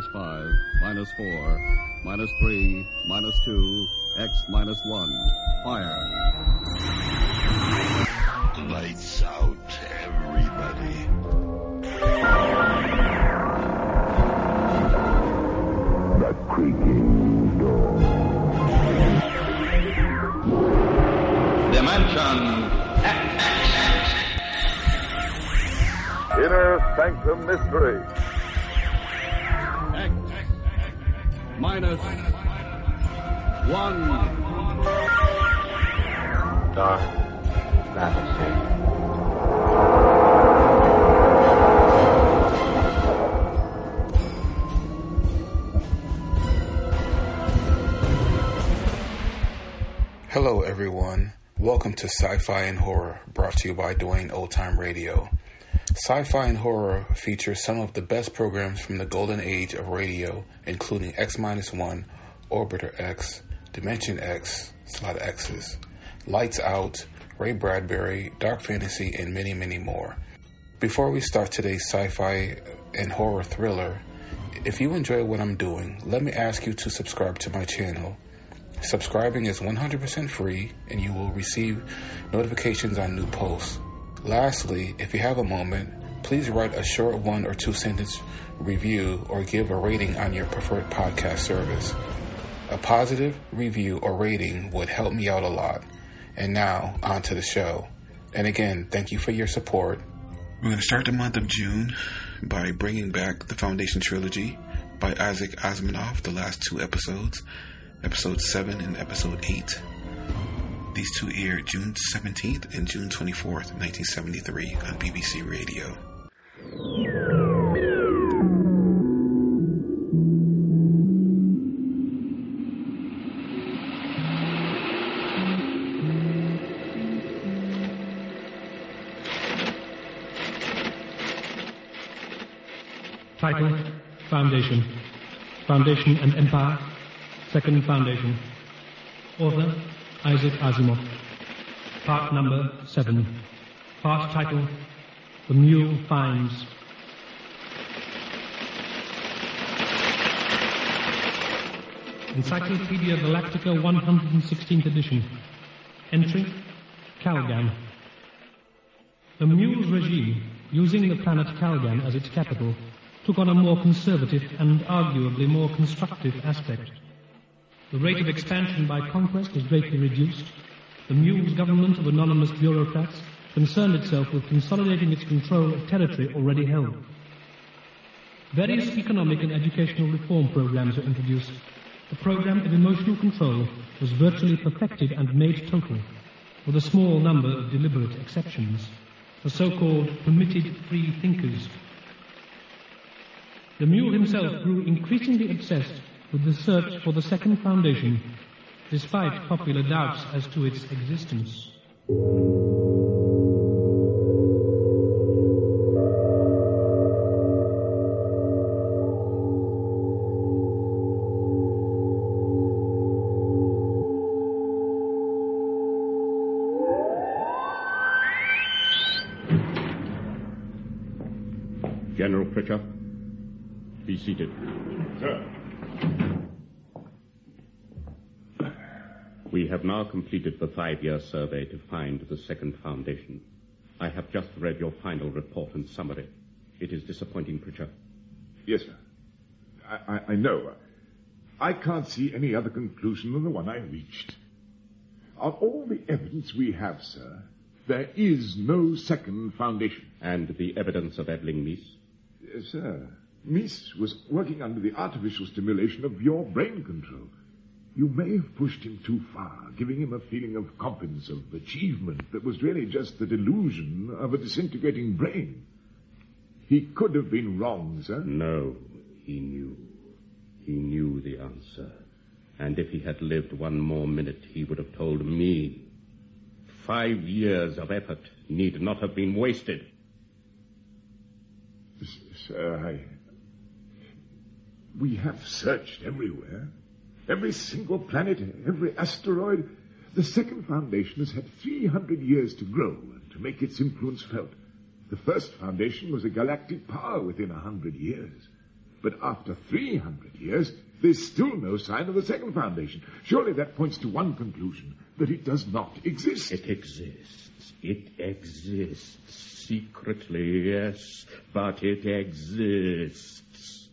minus 5, minus 4, minus 3, minus 2, X minus 1. Fire. Lights out, everybody. The creaking door. Dimension X. Inner Sanctum Mystery. X minus 1. Dark fantasy. Hello everyone, welcome to Sci-Fi and Horror, brought to you by Dwayne Old Time Radio. Sci-Fi and Horror features some of the best programs from the golden age of radio, including X-1, Orbiter X, Dimension X, it's a lot of X's, Lights Out, Ray Bradbury, Dark Fantasy, and many, many more. Before we start today's sci-fi and horror thriller, if you enjoy what I'm doing, let me ask you to subscribe to my channel. Subscribing is 100% free, and you will receive notifications on new posts. Lastly, if you have a moment, please write a short 1 or 2 sentence review or give a rating on your preferred podcast service. A positive review or rating would help me out a lot. And now, on to the show. And again, thank you for your support. We're going to start the month of June by bringing back the Foundation Trilogy by Isaac Asimov, the last 2 episodes, Episode 7 and Episode 8. These 2 aired June 17th and June 24th, 1973 on BBC Radio. Title, Foundation. Foundation and Empire. Second Foundation. Author, Isaac Asimov. Part number 7. Part title, The Mule Finds. Encyclopedia Galactica 116th edition. Entry, Calgan. The Mule's regime, using the planet Calgan as its capital, took on a more conservative and arguably more constructive aspect. The rate of expansion by conquest was greatly reduced. The Mule's government of anonymous bureaucrats concerned itself with consolidating its control of territory already held. Various economic and educational reform programs were introduced. The program of emotional control was virtually perfected and made total, with a small number of deliberate exceptions, the so-called permitted free thinkers. The Mule himself grew increasingly obsessed with the search for the Second Foundation, despite popular doubts as to its existence. General Pritchard, be seated. Sir. We have now completed the 5-year survey to find the Second Foundation. I have just read your final report and summary. It is disappointing, Pritchard. Yes, sir. I know. I can't see any other conclusion than the one I reached. On all the evidence we have, sir, there is no Second Foundation. And the evidence of Evelyn Meese? Sir, Meese was working under the artificial stimulation of your brain control. You may have pushed him too far, giving him a feeling of competence, of achievement that was really just the delusion of a disintegrating brain. He could have been wrong, sir. No, he knew. He knew the answer. And if he had lived one more minute, he would have told me. 5 years of effort need not have been wasted. Sir, we have searched everywhere. Every single planet, every asteroid. The Second Foundation has had 300 years to grow and to make its influence felt. The First Foundation was a galactic power within 100 years. But after 300 years, there's still no sign of the second foundation. Surely that points to one conclusion, that it does not exist. It exists. It exists. Secretly, yes, but it exists.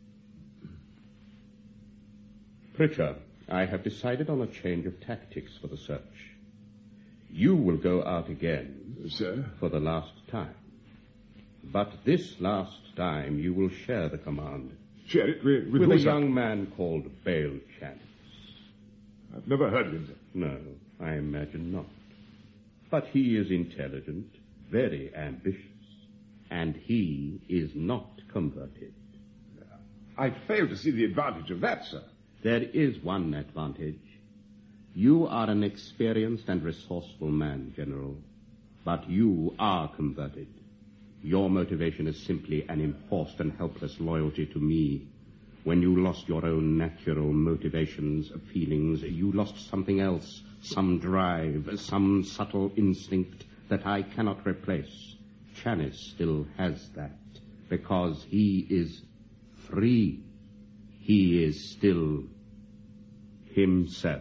Pritchard, I have decided on a change of tactics for the search. You will go out again, Sir? for the last time. But this last time you will share the command. Share it with With who, a sir? young man called Bale Chance. I've never heard of him, sir. No, I imagine not. But he is intelligent, very ambitious, and he is not converted. I fail to see the advantage of that, sir. There is one advantage. You are an experienced and resourceful man, General, but you are converted. Your motivation is simply an enforced and helpless loyalty to me. When you lost your own natural motivations, feelings, you lost something else, some drive, some subtle instinct that I cannot replace. Chanis still has that, because he is free. He is still himself.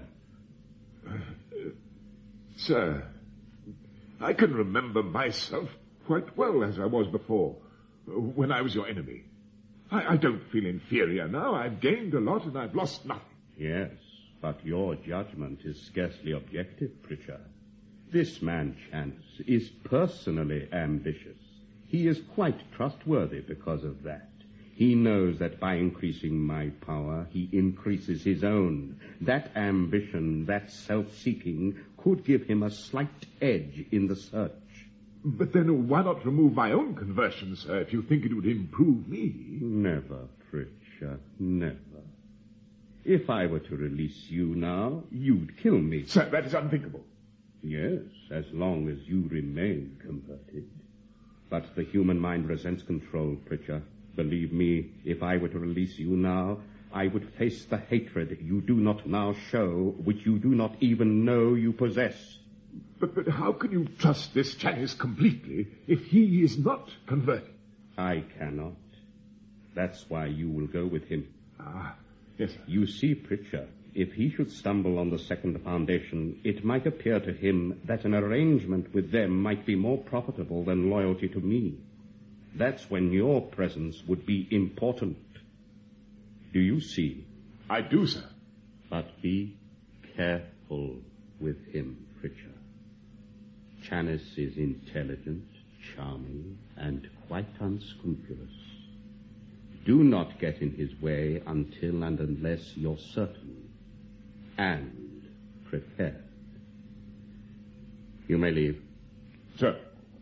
Sir, I can remember myself quite well as I was before, when I was your enemy. I don't feel inferior now. I've gained a lot and I've lost nothing. Yes, but your judgment is scarcely objective, Pritchard. This man, Chance, is personally ambitious. He is quite trustworthy because of that. He knows that by increasing my power, he increases his own. That ambition, that self-seeking, could give him a slight edge in the search. But then why not remove my own conversion, sir, if you think it would improve me? Never, Pritchard, never. If I were to release you now, you'd kill me. Sir, that is unthinkable. Yes, as long as you remain converted. But the human mind resents control, Pritchard. Believe me, if I were to release you now, I would face the hatred you do not now show, which you do not even know you possess. But how can you trust this Chanis completely if he is not converted? I cannot. That's why you will go with him. Ah, yes, sir. You see, Pritchard, if he should stumble on the second foundation, it might appear to him that an arrangement with them might be more profitable than loyalty to me. That's when your presence would be important. Do you see? I do, sir. But be careful with him, Pritchard. Chanis is intelligent, charming, and quite unscrupulous. Do not get in his way until and unless you're certain and prepared. You may leave. Sir.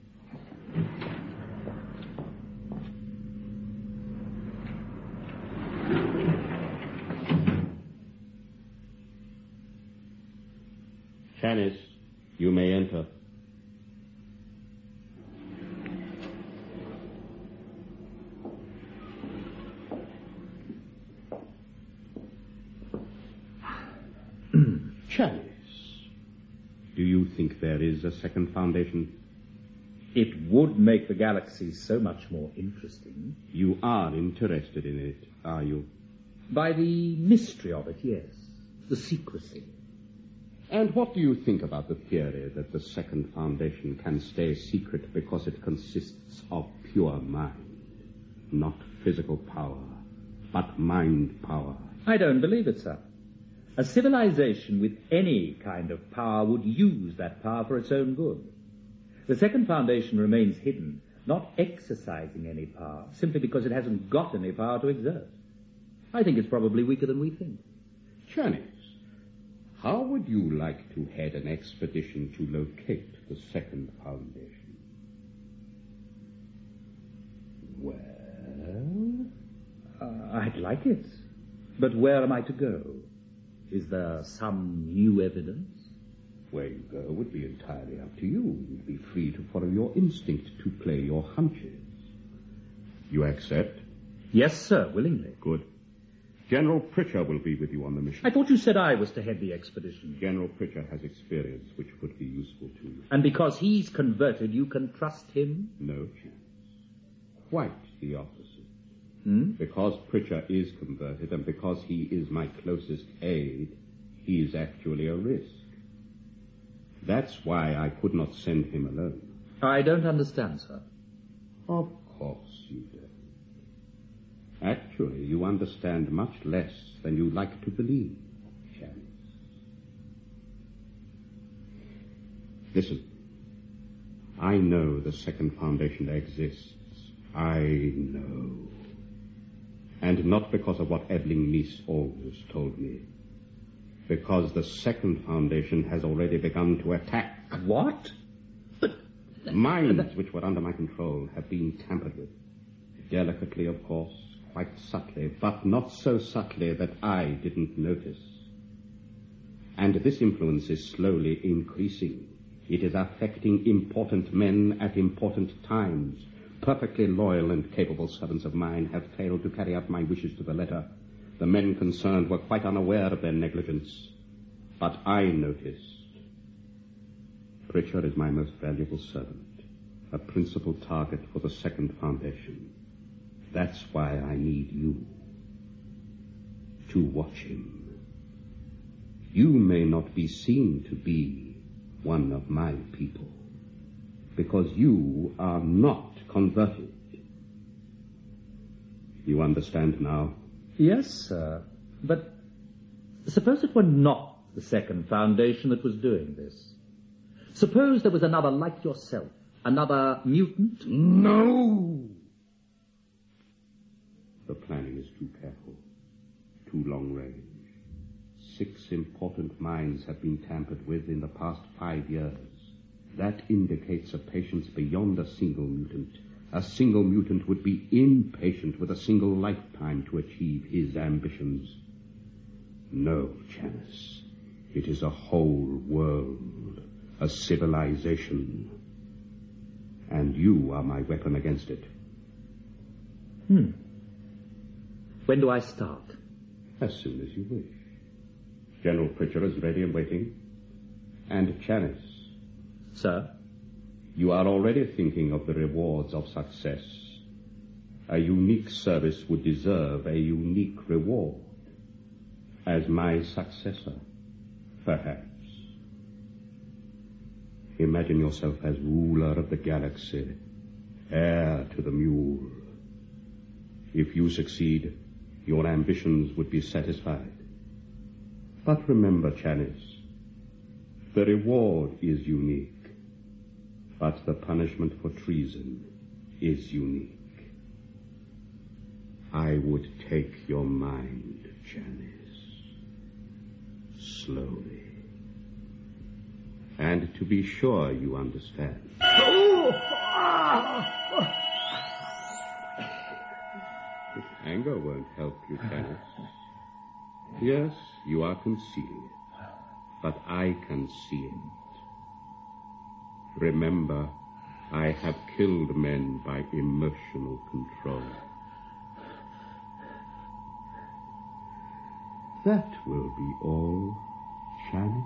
Chanis, you may enter. Chanis, do you think there is a second foundation? It would make the galaxy so much more interesting. You are interested in it, are you? By the mystery of it, yes. The secrecy. And what do you think about the theory that the second foundation can stay secret because it consists of pure mind? Not physical power, but mind power. I don't believe it, sir. A civilization with any kind of power would use that power for its own good. The second foundation remains hidden, not exercising any power, simply because it hasn't got any power to exert. I think it's probably weaker than we think. Chanis, how would you like to head an expedition to locate the second foundation? Well, I'd like it. But where am I to go? Is there some new evidence? Where you go would be entirely up to you. You'd be free to follow your instinct, to play your hunches. You accept? Yes, sir, willingly. Good. General Pritchard will be with you on the mission. I thought you said I was to head the expedition. General Pritchard has experience which could be useful to you. And because he's converted, you can trust him? No chance. Quite the opposite. Because Pritchard is converted and because he is my closest aide, he is actually a risk. That's why I could not send him alone. I don't understand, sir. Of course you don't. Actually, you understand much less than you like to believe, Chance. Listen. I know the Second Foundation exists. I know. And not because of what Evelyn Meese always told me. Because the Second Foundation has already begun to attack. What? Minds which were under my control have been tampered with. Delicately, of course, quite subtly, but not so subtly that I didn't notice. And this influence is slowly increasing. It is affecting important men at important times. Perfectly loyal and capable servants of mine have failed to carry out my wishes to the letter. The men concerned were quite unaware of their negligence. But I noticed. Pritchard is my most valuable servant, a principal target for the Second Foundation. That's why I need you to watch him. You may not be seen to be one of my people, because you are not converted. You understand now? Yes, sir. But suppose it were not the Second Foundation that was doing this. Suppose there was another like yourself, another mutant? No! The planning is too careful, too long range. 6 important minds have been tampered with in the past 5 years. That indicates a patience beyond a single mutant. A single mutant would be impatient with a single lifetime to achieve his ambitions. No, Janice. It is a whole world, a civilization. And you are my weapon against it. When do I start? As soon as you wish. General Pritchard is ready and waiting. And Janice. Sir? You are already thinking of the rewards of success. A unique service would deserve a unique reward. As my successor, perhaps. Imagine yourself as ruler of the galaxy, heir to the mule. If you succeed, your ambitions would be satisfied. But remember, Janice, the reward is unique. But the punishment for treason is unique. I would take your mind, Janice, slowly. And to be sure you understand. Anger won't help you, Janice. Yes, you are concealing it, but I can see it. Remember, I have killed men by emotional control. That will be all, Janice.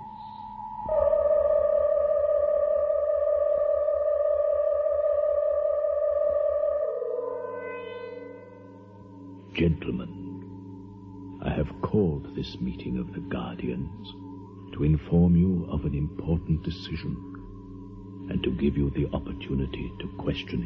Gentlemen, I have called this meeting of the Guardians to inform you of an important decision and to give you the opportunity to question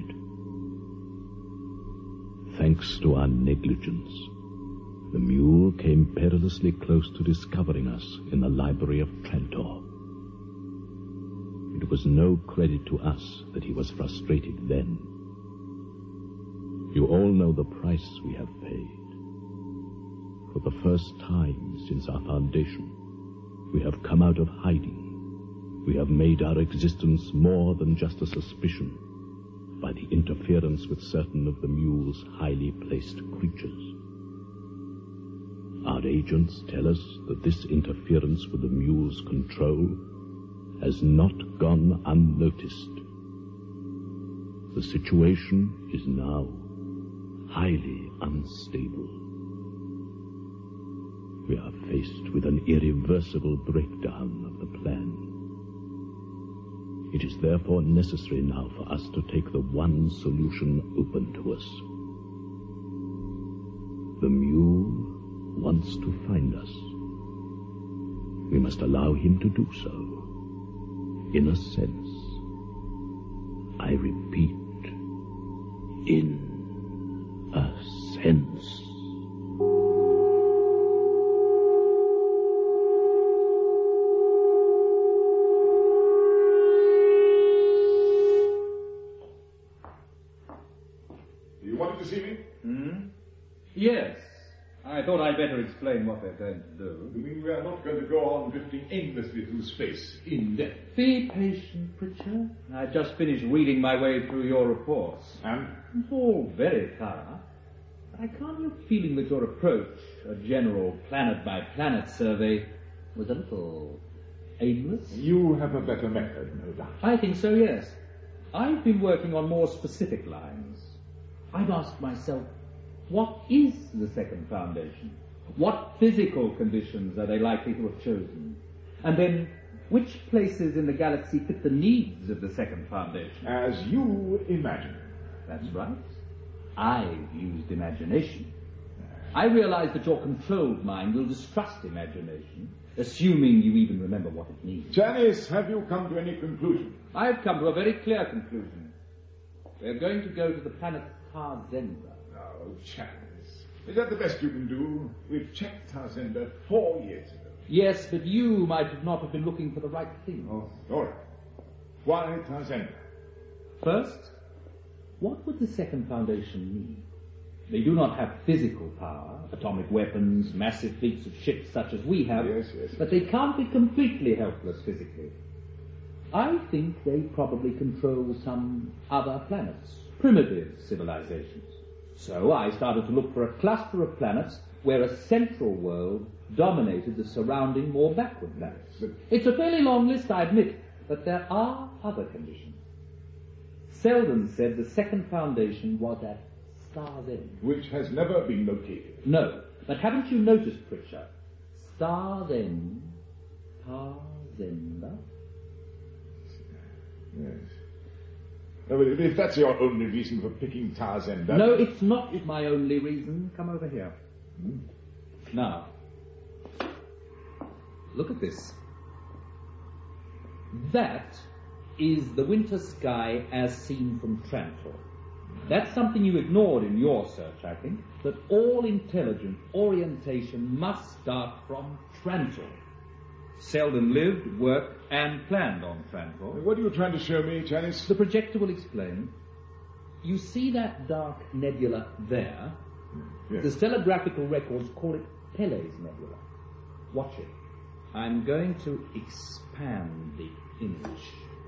it. Thanks to our negligence, the mule came perilously close to discovering us in the library of Trantor. It was no credit to us that he was frustrated then. You all know the price we have paid. For the first time since our foundation, we have come out of hiding. We have made our existence more than just a suspicion by the interference with certain of the mule's highly placed creatures. Our agents tell us that this interference with the mule's control has not gone unnoticed. The situation is now highly unstable. We are faced with an irreversible breakdown of the plan. It is therefore necessary now for us to take the one solution open to us. The mule wants to find us. We must allow him to do so. In a sense. I repeat, in a sense. You wanted to see me? Yes. I thought I'd better explain what they're going to do. You mean we are not going to go on drifting aimlessly through space, in depth? Be patient, Pritchard. I've just finished reading my way through your reports. And? It's all very thorough. I can't help feeling that your approach, a general planet-by-planet survey, was a little aimless. You have a better method, no doubt. I think so, yes. I've been working on more specific lines. I've asked myself, what is the second foundation? What physical conditions are they likely to have chosen? And then, which places in the galaxy fit the needs of the second foundation? As you imagine. That's right. I've used imagination. I realize that your controlled mind will distrust imagination, assuming you even remember what it means. Janice, have you come to any conclusion? I've come to a very clear conclusion. We're going to go to the planet Tarzenda. Oh, Janice. Is that the best you can do? We've checked Tarzenda 4 years ago. Yes, but you might not have been looking for the right thing. Oh, all right. Why Tarzenda? First, what would the second foundation need? They do not have physical power, atomic weapons, massive fleets of ships such as we have, Yes. but they can't be completely helpless physically. I think they probably control some other planets, primitive civilizations. So I started to look for a cluster of planets where a central world dominated the surrounding, more backward planets. It's a fairly long list, I admit, but there are other conditions. Selden said the second foundation was at Star's End. Which has never been located. No, but haven't you noticed, Pritchard? Star's End, Tarzenda? Yes. Oh, if that's your only reason for picking Tarzenda... No, it's not my only reason. Come over here. Now, look at this. That is the winter sky as seen from Trantor. That's something you ignored in your search, I think, that all intelligent orientation must start from Trantor. Selden lived, worked, and planned on Trantor. What are you trying to show me, Janice? The projector will explain. You see that dark nebula there? Yes. The stellographical records call it Pele's Nebula. Watch it. I'm going to expand the image.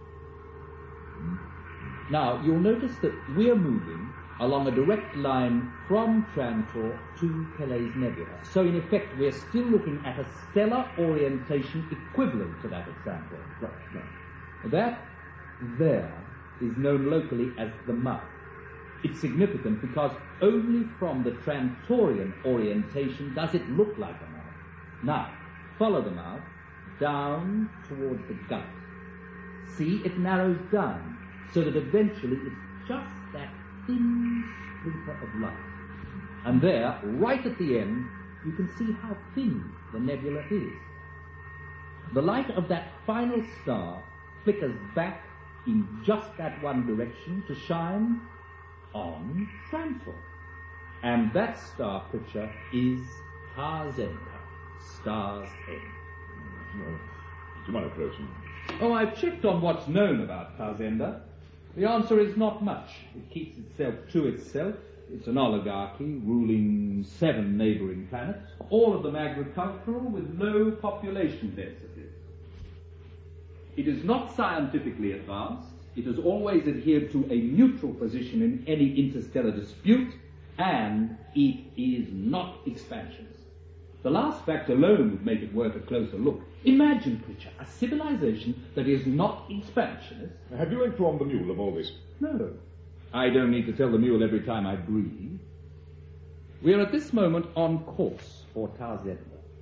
Now, you'll notice that we're moving along a direct line from Trantor to Pele's Nebula. So, in effect, we're still looking at a stellar orientation equivalent to that of Trantor. Right. That there is known locally as the mouth. It's significant because only from the Trantorian orientation does it look like a mouth. Now, follow the mouth down towards the gut. See, it narrows down so that eventually it's just that thin splinter of light. And there, right at the end, you can see how thin the nebula is. The light of that final star flickers back in just that one direction to shine on Trantor. And that star picture is Tarzenda, Star's End. Well, do you mind approaching? Oh, I've checked on what's known about Tarzenda. The answer is not much. It keeps itself to itself. It's an oligarchy ruling 7 neighboring planets, all of them agricultural with low population densities. It is not scientifically advanced. It has always adhered to a neutral position in any interstellar dispute, and it is not expansionist. The last fact alone would make it worth a closer look. Imagine, Pritchard, a civilization that is not expansionist. Have you informed the mule of all this? No. I don't need to tell the mule every time I breathe. We are at this moment on course for Tarzenda.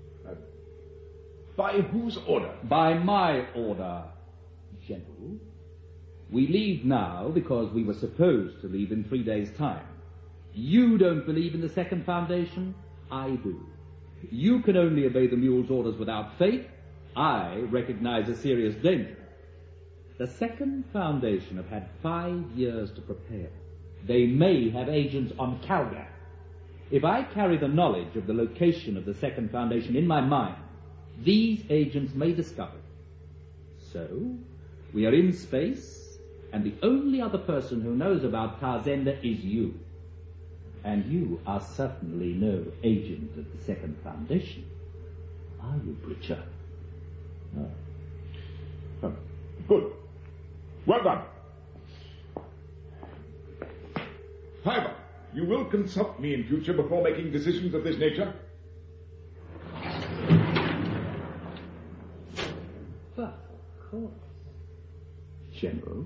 By whose order? By my order, General. We leave now because we were supposed to leave in 3 days' time. You don't believe in the second foundation? I do. You can only obey the mule's orders without faith. I recognize a serious danger. The second foundation have had 5 years to prepare. They may have agents on Calgan. If I carry the knowledge of the location of the second foundation in my mind, these agents may discover it. So, we are in space, and the only other person who knows about Tarzenda is you. And you are certainly no agent of the second foundation. Are you, Pritchard? No. Oh, good. Well done. However, you will consult me in future before making decisions of this nature? But, of course. General?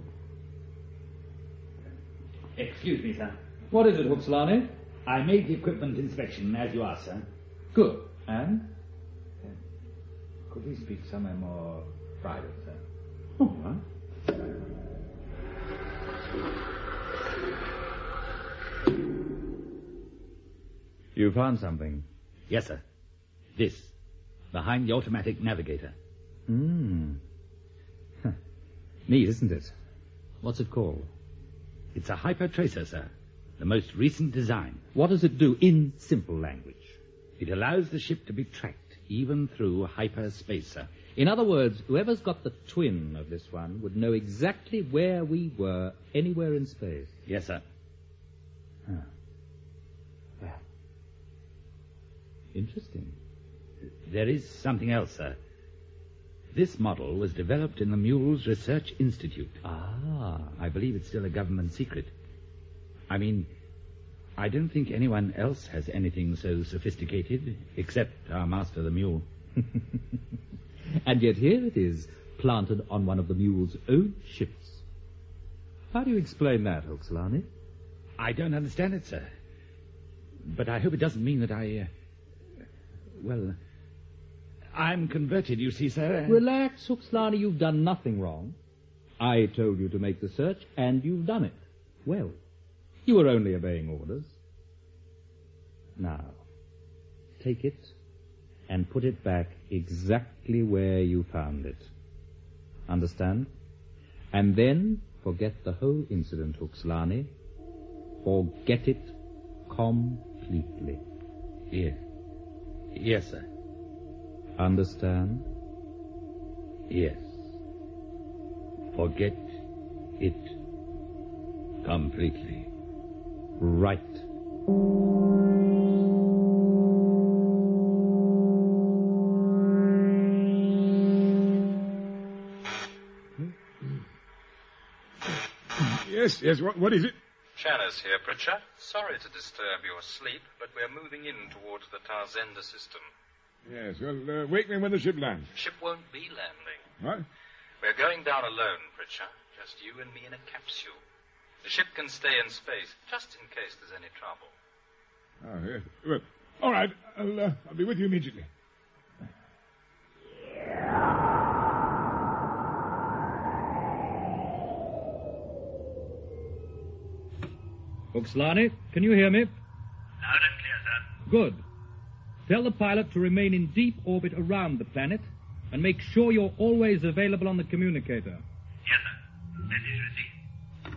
Excuse me, sir. What is it, Huxlani? I made the equipment inspection, as you asked, sir. Good. And? Could we speak somewhere more private, sir? All right. You found something? Yes, sir. This. Behind the automatic navigator. Neat, isn't it? What's it called? It's a hypertracer, sir. The most recent design. What does it do in simple language? It allows the ship to be tracked, even through hyperspace, sir. In other words, whoever's got the twin of this one would know exactly where we were anywhere in space. Yes, sir. Huh. Well, interesting. There is something else, sir. This model was developed in the Mules Research Institute. Ah. I believe it's still a government secret. I mean, I don't think anyone else has anything so sophisticated, except our master, the mule. And yet here it is, planted on one of the mule's own ships. How do you explain that, Huxlani? I don't understand it, sir. But I hope it doesn't mean that I'm converted, you see, sir. Relax, Huxlani, you've done nothing wrong. I told you to make the search, and you've done it. Well, you were only obeying orders. Now, take it and put it back exactly where you found it. Understand? And then forget the whole incident, Huxlani. Forget it completely. Yes. Yes, sir. Understand? Yes. Forget it completely. Right. Yes, what is it? Chanis here, Pritchard. Sorry to disturb your sleep, but we're moving in towards the Tarzenda system. Yes, well, wake me when the ship lands. The ship won't be landing. What? We're going down alone, Pritchard. Just you and me in a capsule. The ship can stay in space, just in case there's any trouble. Oh, yes. Well, all right. I'll be with you immediately. Huxlani, can you hear me? Loud and clear, sir. Good. Tell the pilot to remain in deep orbit around the planet and make sure you're always available on the communicator. Yes, sir. That is received.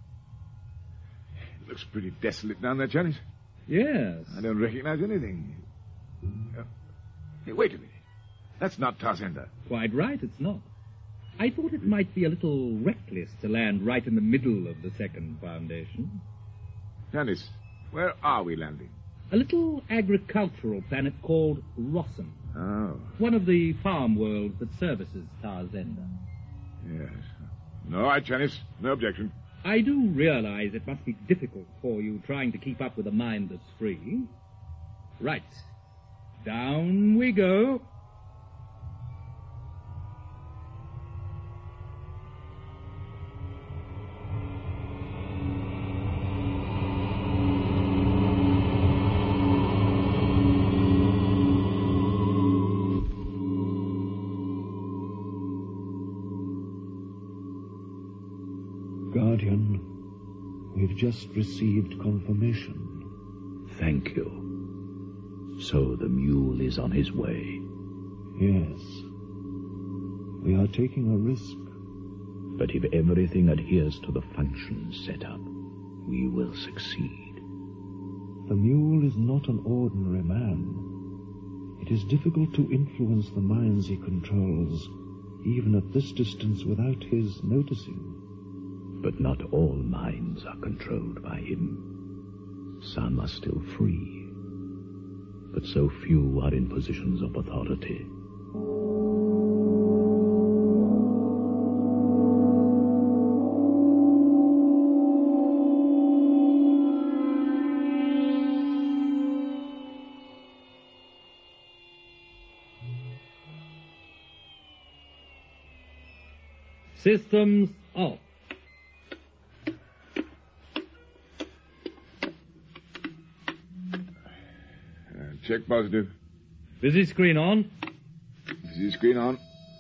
It looks pretty desolate down there, Chanis. Yes. I don't recognize anything. Hey, wait a minute. That's not Tarzenda. Quite right, it's not. I thought it might be a little reckless to land right in the middle of the second foundation. Chanis, where are we landing? A little agricultural planet called Rossum. Oh. One of the farm worlds that services Tarzenda. Yes. No, all right, Chanis. No objection. I do realize it must be difficult for you trying to keep up with a mind that's free. Right. Down we go. Guardian, we've just received confirmation. Thank you. So the mule is on his way. Yes. We are taking a risk. But if everything adheres to the functions set up, we will succeed. The mule is not an ordinary man. It is difficult to influence the minds he controls, even at this distance without his noticing. But not all minds are controlled by him. Some are still free, but so few are in positions of authority. Systems off. Check positive. Busy screen on. Busy screen on.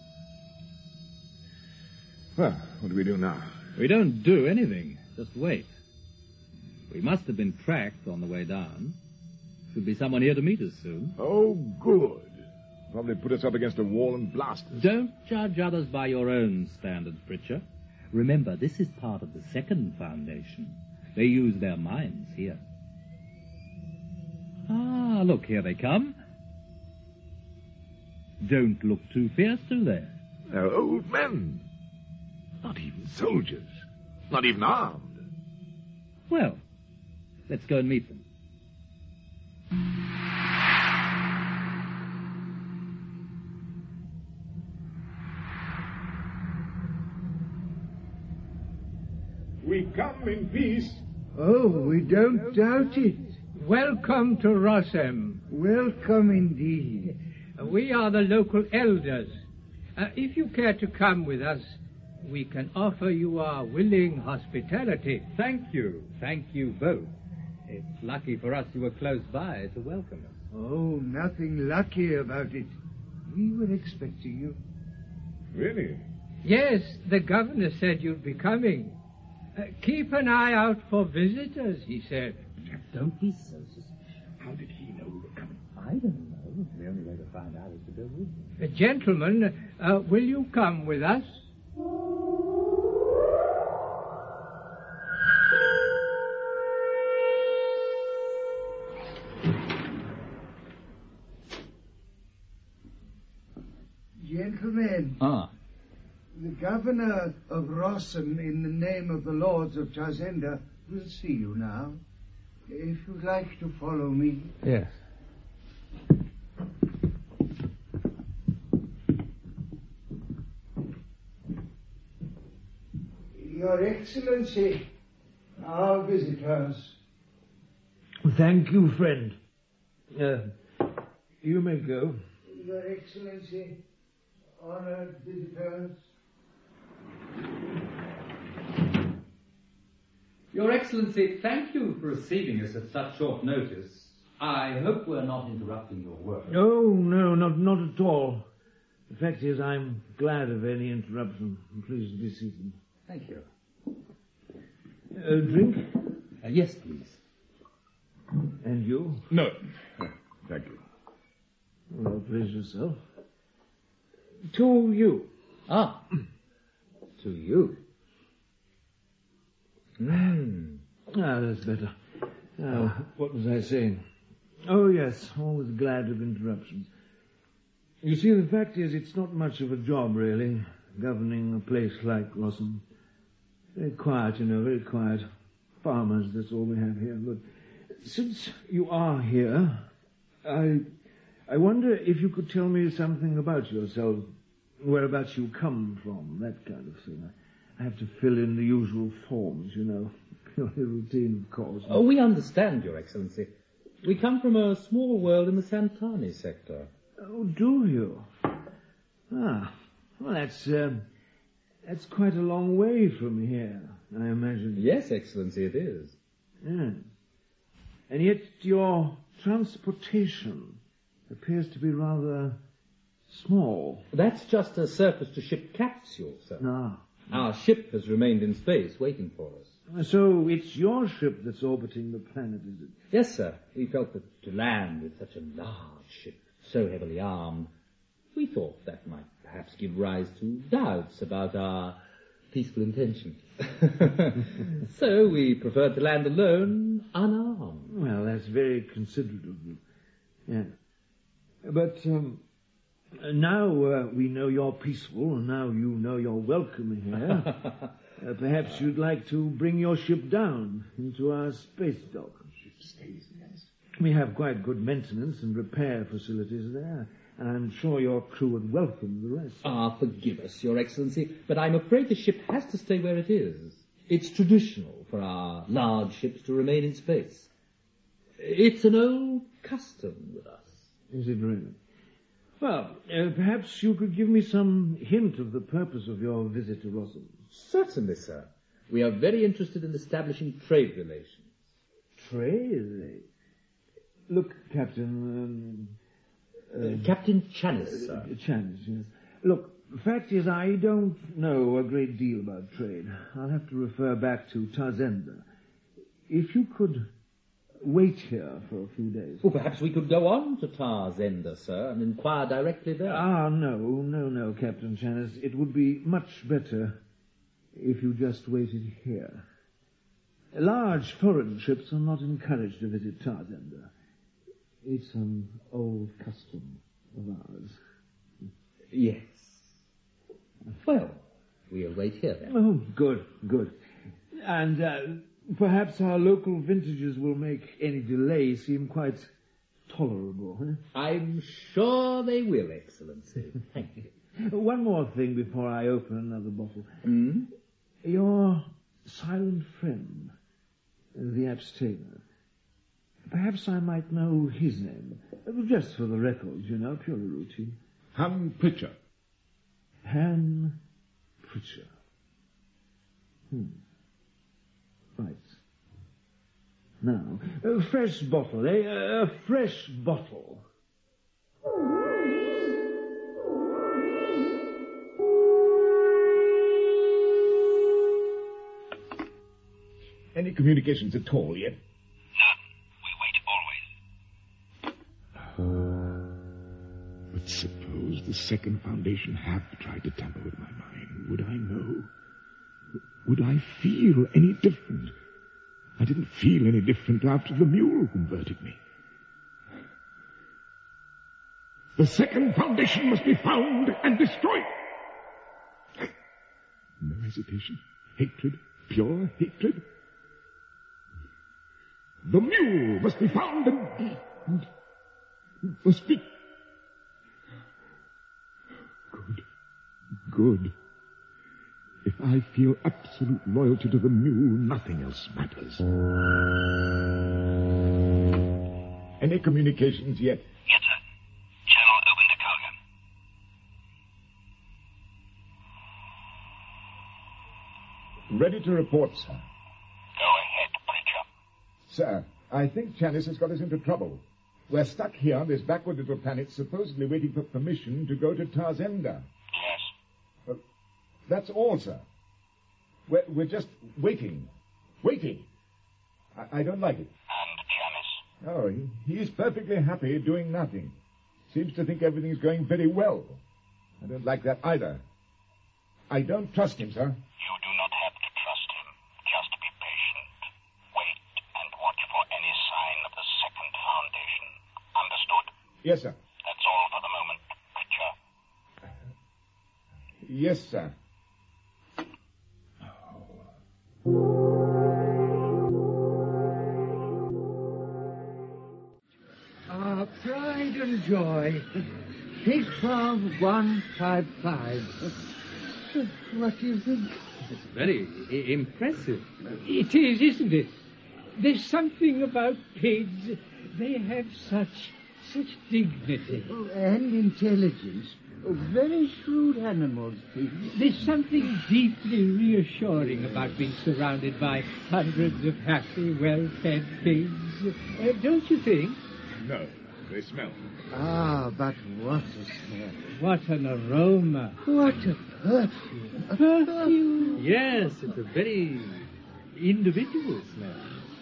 Well, what do we do now? We don't do anything. Just wait. We must have been tracked on the way down. Should be someone here to meet us soon. Oh, good. Probably put us up against a wall and blast us. Don't judge others by your own standards, Pritchard. Remember, this is part of the second foundation. They use their minds here. Ah, look, here they come. Don't look too fierce, do they? They're old men. Not even soldiers. Not even armed. Well, let's go and meet them. We come in peace. Oh, we don't doubt it. Welcome to Rossem. Welcome indeed. We are the local elders. If you care to come with us, we can offer you our willing hospitality. Thank you. Thank you both. It's lucky for us you were close by to welcome us. Oh, nothing lucky about it. We were expecting you. Really? Yes, the governor said you'd be coming. Keep an eye out for visitors, he said. Don't be so suspicious. How did he know we were coming? I don't know. The only way to find out is to go with him. Gentlemen, will you come with us? Gentlemen. Ah. The governor of Rossem, in the name of the lords of Tazenda, will see you now. If you'd like to follow me. Yes. Your Excellency, our visitors. Thank you, friend. You may go. Your Excellency, honored visitors. Your Excellency, thank you for receiving us at such short notice. I hope we're not interrupting your work. Oh, no, not at all. The fact is, I'm glad of any interruption. Please be seated. Thank you. Drink? Yes, please. And you? No. Thank you. Well, please yourself. To you. Ah. To you. That's better. Now, what was I saying? Oh, yes, always glad of interruptions. You see, the fact is, it's not much of a job, really, governing a place like Rossem. Very quiet, you know, very quiet. Farmers, that's all we have here. But since you are here, I wonder if you could tell me something about yourself, whereabouts you come from, that kind of thing. I have to fill in the usual forms, you know. Purely routine, of course. Oh, we understand, Your Excellency. We come from a small world in the Santani sector. Oh, do you? Ah, well, that's quite a long way from here, I imagine. Yes, Excellency, it is. Yeah. And yet your transportation appears to be rather small. That's just a surface-to-ship capsule, sir. Ah. Our ship has remained in space, waiting for us. So it's your ship that's orbiting the planet, is it? Yes, sir. We felt that to land with such a large ship, so heavily armed, we thought that might perhaps give rise to doubts about our peaceful intentions. So we preferred to land alone, unarmed. Well, that's very considerate of you. Yeah. But now we know you're peaceful, and now you know you're welcome here. Perhaps you'd like to bring your ship down into our space dock. We have quite good maintenance and repair facilities there, and I'm sure your crew would welcome the rest. Forgive us, Your Excellency, but I'm afraid the ship has to stay where it is. It's traditional for our large ships to remain in space. It's an old custom with us. Is it really? Well, perhaps you could give me some hint of the purpose of your visit to Rossum. Certainly, sir. We are very interested in establishing trade relations. Trade? Look, Captain... Captain Chanis, sir. Chanis, yes. Look, the fact is I don't know a great deal about trade. I'll have to refer back to Tarzenda. If you could wait here for a few days. Well, perhaps we could go on to Tarzenda, sir, and inquire directly there. No, Captain Chanis. It would be much better if you just waited here. Large foreign ships are not encouraged to visit Tarzenda. It's an old custom of ours. Yes. Well, we'll wait here then. Oh, good. And perhaps our local vintages will make any delay seem quite tolerable. I'm sure they will, Excellency. Thank you. One more thing before I open another bottle. Hmm? Your silent friend, the abstainer. Perhaps I might know his name. Just for the record, purely routine. Han Pritchard. Han Pritchard. Right. Now, a fresh bottle, a fresh bottle. Any communications at all yet? But suppose the second foundation have tried to tamper with my mind. Would I know? Would I feel any different? I didn't feel any different after the mule converted me. The second foundation must be found and destroyed. No hesitation. Hatred. Pure hatred. The mule must be found and must be... Good. If I feel absolute loyalty to the mule, nothing else matters. Any communications yet? Yes, sir. Channel open to Kalgan. Ready to report, sir. Go ahead, Pritchard. Sir, I think Chanis has got us into trouble. We're stuck here on this backward little planet, supposedly waiting for permission to go to Tarzenda. Yes. Well, that's all, sir. We're just waiting. Waiting. I don't like it. And Chanis? Oh, he's perfectly happy doing nothing. Seems to think everything's going very well. I don't like that either. I don't trust him, sir. You do not have to trust him. Just be patient. Wait and watch for any sign of the second foundation. Understood? Yes, sir. That's all for the moment, Pritchard. Yes, sir. Our pride and joy. Pig Farm 155. What do you think? It's very impressive. It is, isn't it? There's something about pigs. They have such dignity. Oh, and intelligence. Oh, very shrewd animals, pigs. There's something deeply reassuring about being surrounded by hundreds of happy, well-fed pigs. Don't you think? No, they smell. Ah, but what a smell. What an aroma. What a perfume. Perfume? Yes, it's a very individuals now.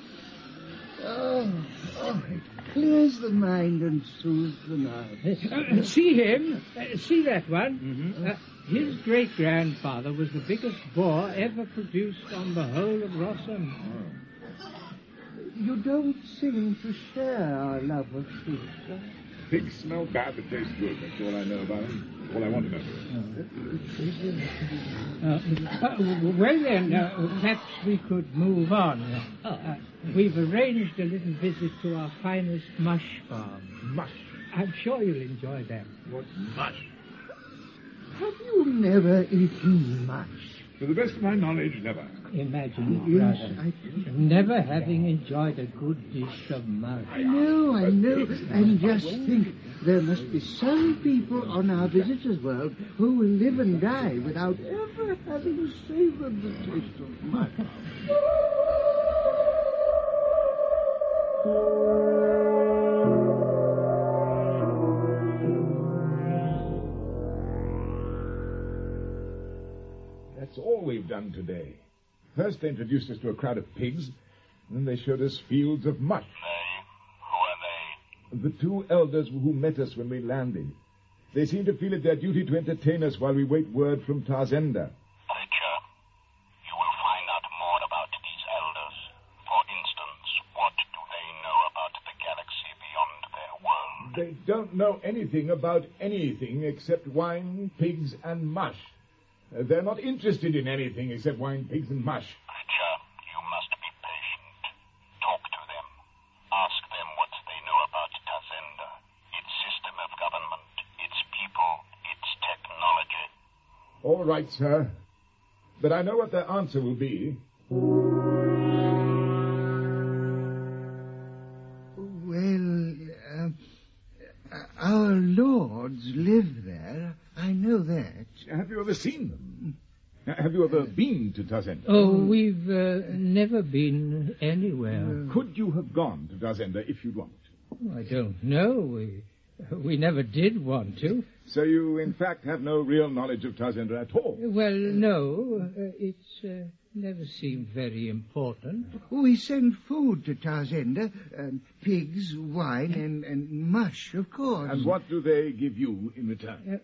Oh, it clears the mind and soothes the nerves. See him? See that one? His great-grandfather was the biggest boar ever produced on the whole of Rossum. You don't seem to share our love of fish, sir. Pigs smell bad but taste good. That's all I know about them. All I want to know. Well then, perhaps we could move on. We've arranged a little visit to our finest mush farm. Mush? I'm sure you'll enjoy that. What's mush? Have you never eaten mush? To the best of my knowledge, never. Imagine it, Yes, brother. Never having enjoyed a good dish of mush. I know. And just think, there must be some people on our visitors' world who will live and die without ever having savored the taste of mush. That's all we've done today. First they introduced us to a crowd of pigs, and then they showed us fields of mush. Who are they? The two elders who met us when we landed. They seem to feel it their duty to entertain us while we wait word from Tarzenda. Preacher, you will find out more about these elders. For instance, what do they know about the galaxy beyond their world? They don't know anything about anything except wine, pigs, and mush. They're not interested in anything except wine, pigs, and mush. Preacher, you must be patient. Talk to them. Ask them what they know about Tazenda, its system of government, its people, its technology. All right, sir. But I know what their answer will be. Well, our lords live there. I know that. Have you ever seen them? Have you ever been to Tazenda? Oh, we've never been anywhere. Could you have gone to Tazenda if you'd wanted to? I don't know. We never did want to. So you, in fact, have no real knowledge of Tazenda at all? Well, no. It's never seemed very important. We send food to Tarzenda, pigs, wine, and mush, of course. And what do they give you in return?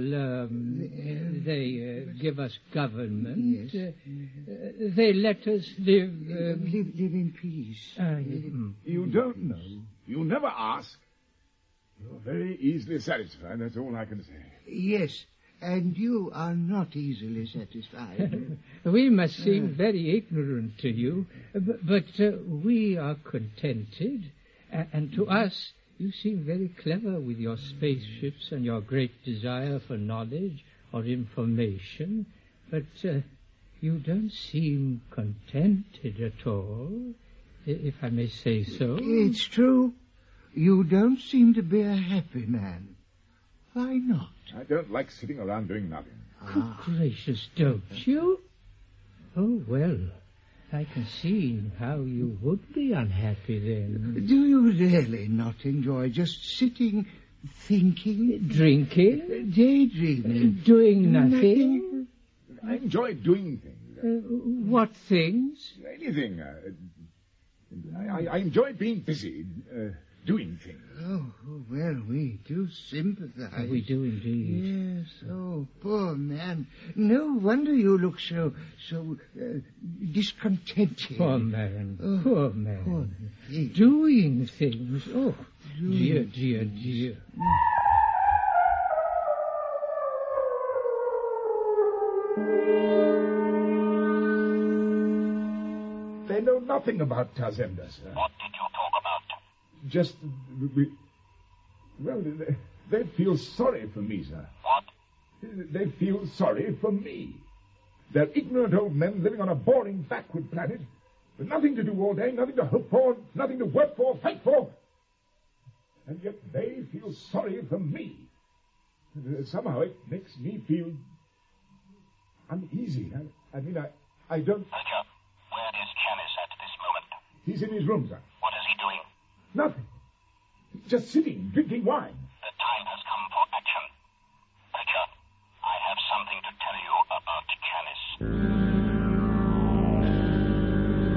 They give us government. Yes. They let us live... live in peace. You don't know. You never ask. You're very easily satisfied, that's all I can say. Yes, and you are not easily satisfied. We must seem very ignorant to you, but we are contented, and to us you seem very clever with your spaceships and your great desire for knowledge or information, but you don't seem contented at all, if I may say so. It's true. You don't seem to be a happy man. Why not? I don't like sitting around doing nothing. Good gracious, don't you? Oh, well, I can see how you would be unhappy then. Do you really not enjoy just sitting, thinking? Drinking? Daydreaming? Doing nothing? I enjoy doing things. What things? Anything. I enjoy being busy, doing things. Oh, well, we do sympathize. We do indeed. Yes, oh, poor man. No wonder you look so discontented. Poor man, poor man. Poor thing. Doing things. Oh, dear, dear, dear. They know nothing about Tazenda, sir. What did you talk about? Just, well, they feel sorry for me, sir. What? They feel sorry for me. They're ignorant old men living on a boring, backward planet, with nothing to do all day, nothing to hope for, nothing to work for, fight for. And yet they feel sorry for me. Somehow it makes me feel uneasy. I mean, I don't... Major, where is Chanis at this moment? He's in his room, sir. What is he doing? Nothing. Just sitting, drinking wine. The time has come for action. Major, I have something to tell you about Chanis.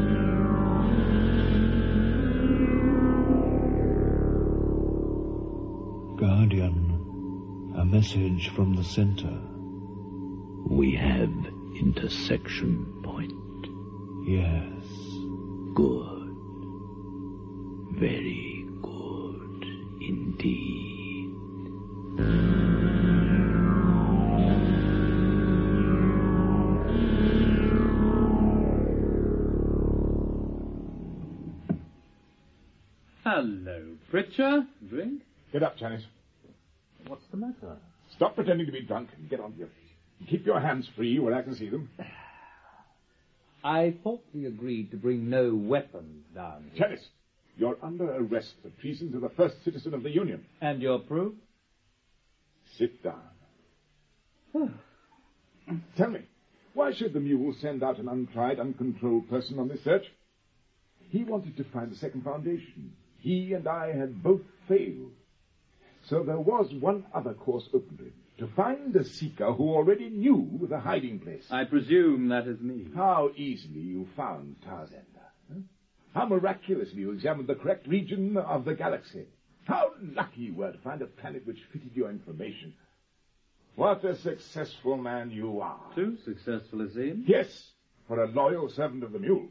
Guardian, a message from the center. We have intersection point. Yes. Good. Very good indeed. Hello, Pritchard. Drink? Get up, Janice. What's the matter? Stop pretending to be drunk and get on your feet. Keep your hands free where I can see them. I thought we agreed to bring no weapons down here. Janice, you're under arrest for treason to the first citizen of the Union. And your proof? Sit down. Tell me, why should the mule send out an untried, uncontrolled person on this search? He wanted to find the second foundation. He and I had both failed. So there was one other course open to him. To find a seeker who already knew the hiding place. I presume that is me. How easily you found Tarzenda. Huh? How miraculously you examined the correct region of the galaxy. How lucky you were to find a planet which fitted your information. What a successful man you are. Too successful, it seems. Yes, for a loyal servant of the mule.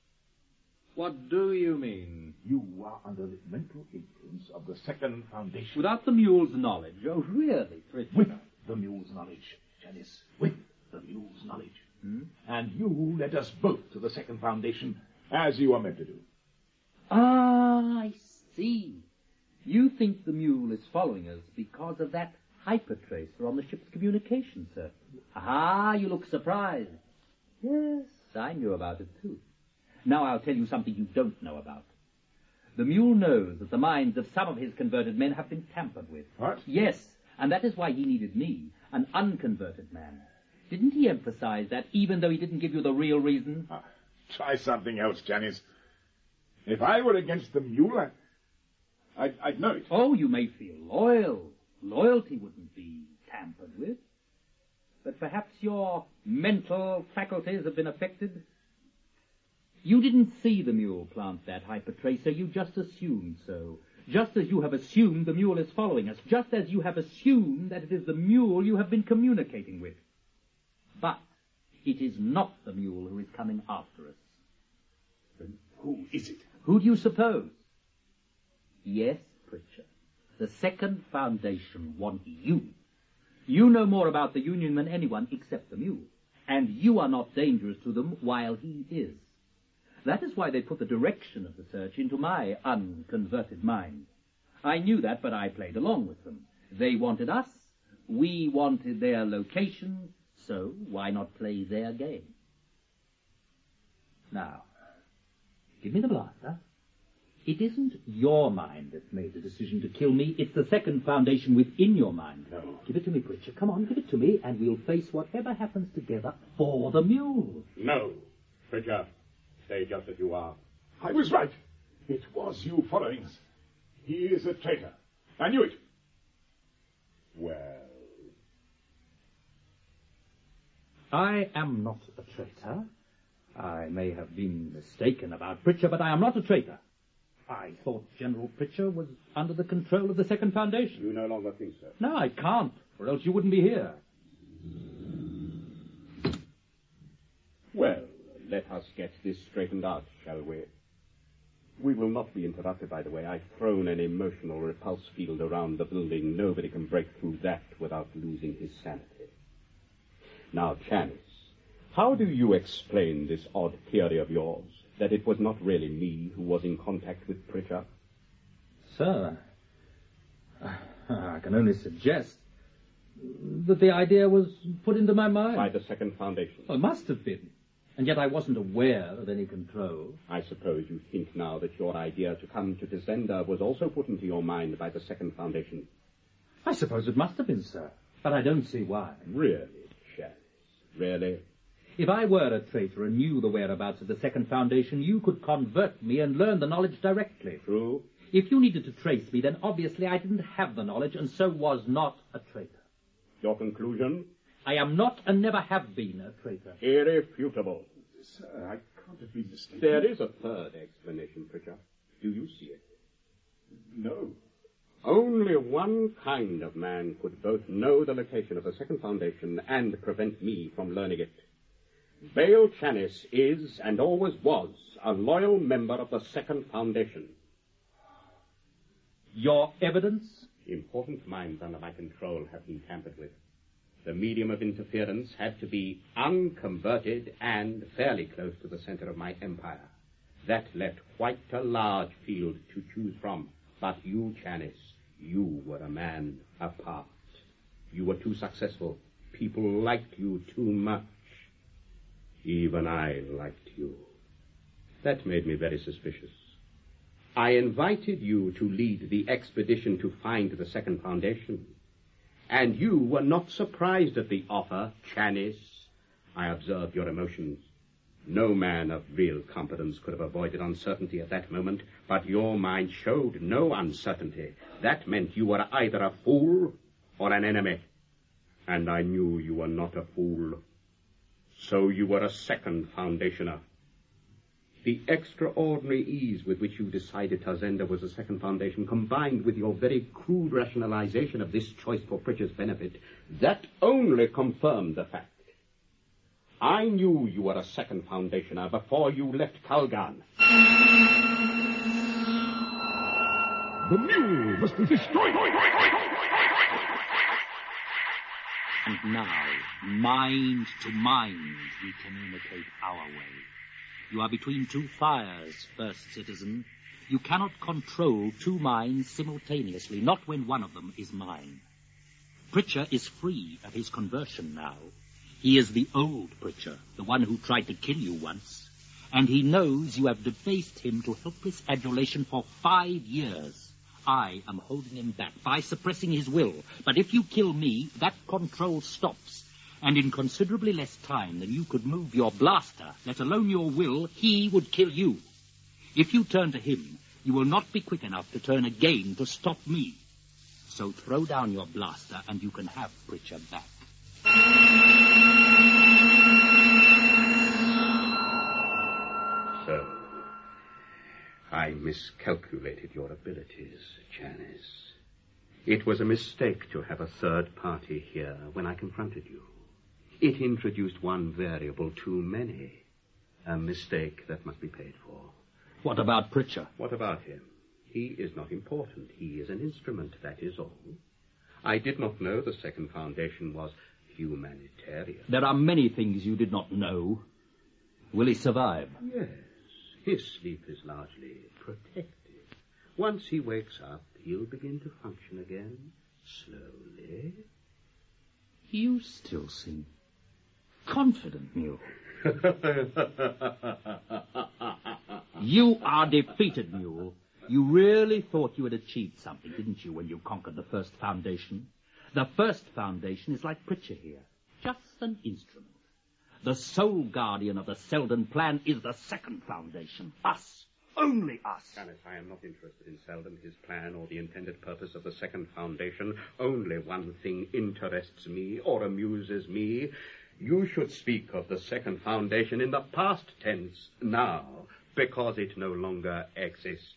What do you mean? You are under the mental influence of the second foundation. Without the mule's knowledge? Oh, really, Pritchard? With the mule's knowledge, Janice. With the mule's knowledge. And you led us both to the second foundation, as you were meant to do. Ah, I see. You think the mule is following us because of that hypertracer on the ship's communication circuit. Ah, you look surprised. Yes, I knew about it too. Now I'll tell you something you don't know about. The mule knows that the minds of some of his converted men have been tampered with. What? Yes, and that is why he needed me, an unconverted man. Didn't he emphasize that, even though he didn't give you the real reason? Try something else, Janice. If I were against the mule, I'd know it. Oh, you may feel loyal. Loyalty wouldn't be tampered with. But perhaps your mental faculties have been affected. You didn't see the mule plant that hypertracer, you just assumed so. Just as you have assumed the mule is following us, just as you have assumed that it is the mule you have been communicating with. But it is not the mule who is coming after us. Then who is it? Who do you suppose? Yes, Pritchard. The second foundation want you. You know more about the Union than anyone except the mule. And you are not dangerous to them while he is. That is why they put the direction of the search into my unconverted mind. I knew that, but I played along with them. They wanted us, we wanted their location, so why not play their game? Now, give me the blaster. It isn't your mind that made the decision to kill me, it's the second foundation within your mind. No. Give it to me, Pritchard. Come on, give it to me, and we'll face whatever happens together for the mule. No, Pritchard. Stay just as you are. I was right. It was you following us. He is a traitor. I knew it. Well, I am not a traitor. I may have been mistaken about Pritchard, but I am not a traitor. I thought General Pritchard was under the control of the Second Foundation. you no longer think so. No, I can't, or else you wouldn't be here. Well, let us get this straightened out, shall we? We will not be interrupted, by the way. I've thrown an emotional repulse field around the building. Nobody can break through that without losing his sanity. Now, Janice, how do you explain this odd theory of yours, that it was not really me who was in contact with Pritchard? Sir, I can only suggest that the idea was put into my mind. By the Second Foundation? Well, it must have been. And yet I wasn't aware of any control. I suppose you think now that your idea to come to Descender was also put into your mind by the Second Foundation. I suppose it must have been, sir. But I don't see why. Really, Janice? Really? If I were a traitor and knew the whereabouts of the Second Foundation, you could convert me and learn the knowledge directly. True. If you needed to trace me, then obviously I didn't have the knowledge and so was not a traitor. Your conclusion? I am not and never have been a traitor. Irrefutable. Sir, I can't have been mistaken. There is a third explanation, Pritchard. Do you see it? No. Only one kind of man could both know the location of the second foundation and prevent me from learning it. Bale Chanis is, and always was, a loyal member of the second foundation. Your evidence? Important minds under my control have been tampered with. The medium of interference had to be unconverted and fairly close to the center of my empire. That left quite a large field to choose from. But you, Chanis, you were a man apart. You were too successful. People liked you too much. Even I liked you. That made me very suspicious. I invited you to lead the expedition to find the second foundation. And you were not surprised at the offer, Chanis. I observed your emotions. No man of real competence could have avoided uncertainty at that moment, but your mind showed no uncertainty. That meant you were either a fool or an enemy. And I knew you were not a fool. So you were a second foundationer. The extraordinary ease with which you decided Tazenda was the second foundation, combined with your very crude rationalization of this choice for Pritchard's benefit, that only confirmed the fact. I knew you were a second foundationer before you left Calgan. The mule must be destroyed. And now, mind to mind, we communicate our way. You are between two fires, first citizen. You cannot control two minds simultaneously, not when one of them is mine. Pritchard is free of his conversion now. He is the old Pritchard, the one who tried to kill you once. And he knows you have debased him to helpless adulation for 5 years. I am holding him back by suppressing his will. But if you kill me, that control stops. And in considerably less time than you could move your blaster, let alone your will, he would kill you. If you turn to him, you will not be quick enough to turn again to stop me. So throw down your blaster and you can have Pritchard back. So, I miscalculated your abilities, Chanis. It was a mistake to have a third party here when I confronted you. It introduced one variable too many. A mistake that must be paid for. What about Pritchard? What about him? He is not important. He is an instrument, that is all. I did not know the second foundation was humanitarian. There are many things you did not know. Will he survive? Yes. His sleep is largely protected. Once he wakes up, he'll begin to function again, slowly. You still seem confident, Mule. You are defeated, Mule. You really thought you had achieved something, didn't you, when you conquered the first foundation? The first foundation is like Pritchard here, just an instrument. The sole guardian of the Selden plan is the second foundation. Us. Only us. Chanis, I am not interested in Selden, his plan, or the intended purpose of the second foundation. Only one thing interests me, or amuses me. You should speak of the second foundation in the past tense now, because it no longer exists.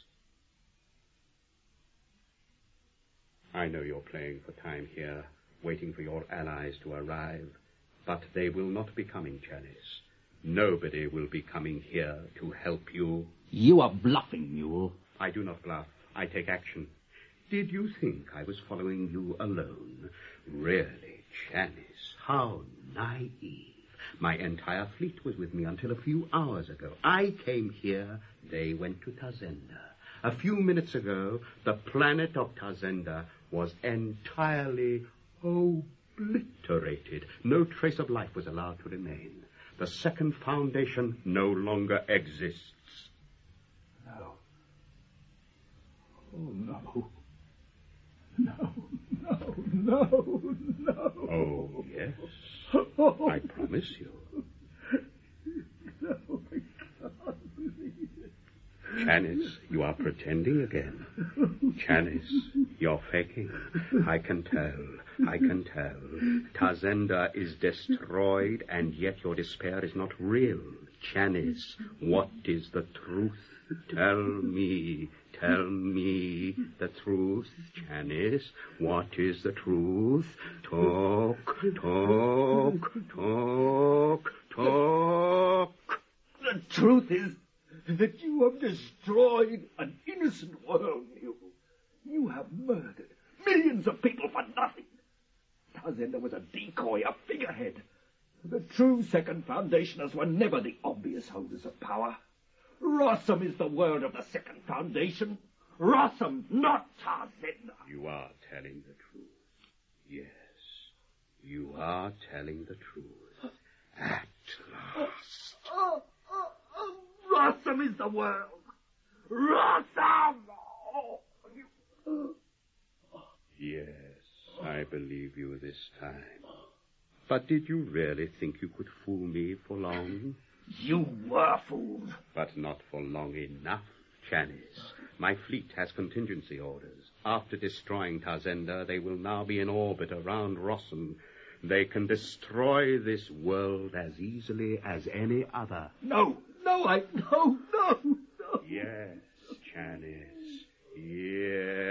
I know you're playing for time here, waiting for your allies to arrive. But they will not be coming, Chanis. Nobody will be coming here to help you. You are bluffing, Mule. I do not bluff. I take action. Did you think I was following you alone? Really, Chanis, how naive. My entire fleet was with me until a few hours ago. I came here, they went to Tazenda. A few minutes ago, the planet of Tazenda was entirely obliterated. No trace of life was allowed to remain. The second foundation no longer exists. No. Oh, no. No, no, no, no. Oh, yes. I promise you. No, I can't believe it. Chanis, you are pretending again. Chanis, you're faking. I can tell. I can tell. Tazenda is destroyed, and yet your despair is not real. Chanis, what is the truth? Tell me the truth, Janice. What is the truth? Talk. The truth is that you have destroyed an innocent world, You have murdered millions of people for nothing. Tazenda was a decoy, a figurehead. The true Second Foundationers were never the obvious holders of power. Rossum is the word of the Second Foundation. Rossum, not Tazenda. You are telling the truth. Yes, you are telling the truth. At last. Rossum is the word. Rossum! Yes, I believe you this time. But did you really think you could fool me for long? You were fooled. But not for long enough, Janice. My fleet has contingency orders. After destroying Tazenda, they will now be in orbit around Rossum. They can destroy this world as easily as any other. No. Yes, Janice. Yes.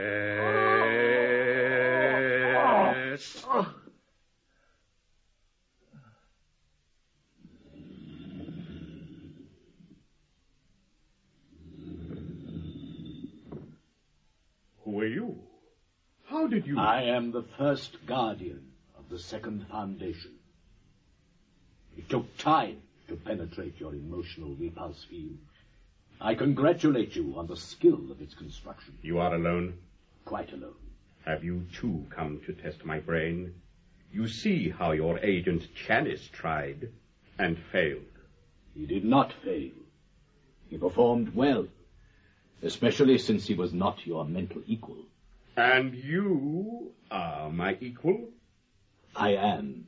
Who are you? How did you... I am the first guardian of the Second Foundation. It took time to penetrate your emotional repulse field. I congratulate you on the skill of its construction. You are alone? Quite alone. Have you, too, come to test my brain? You see how your agent Janice tried and failed. He did not fail. He performed well, especially since he was not your mental equal. And you are my equal? I am.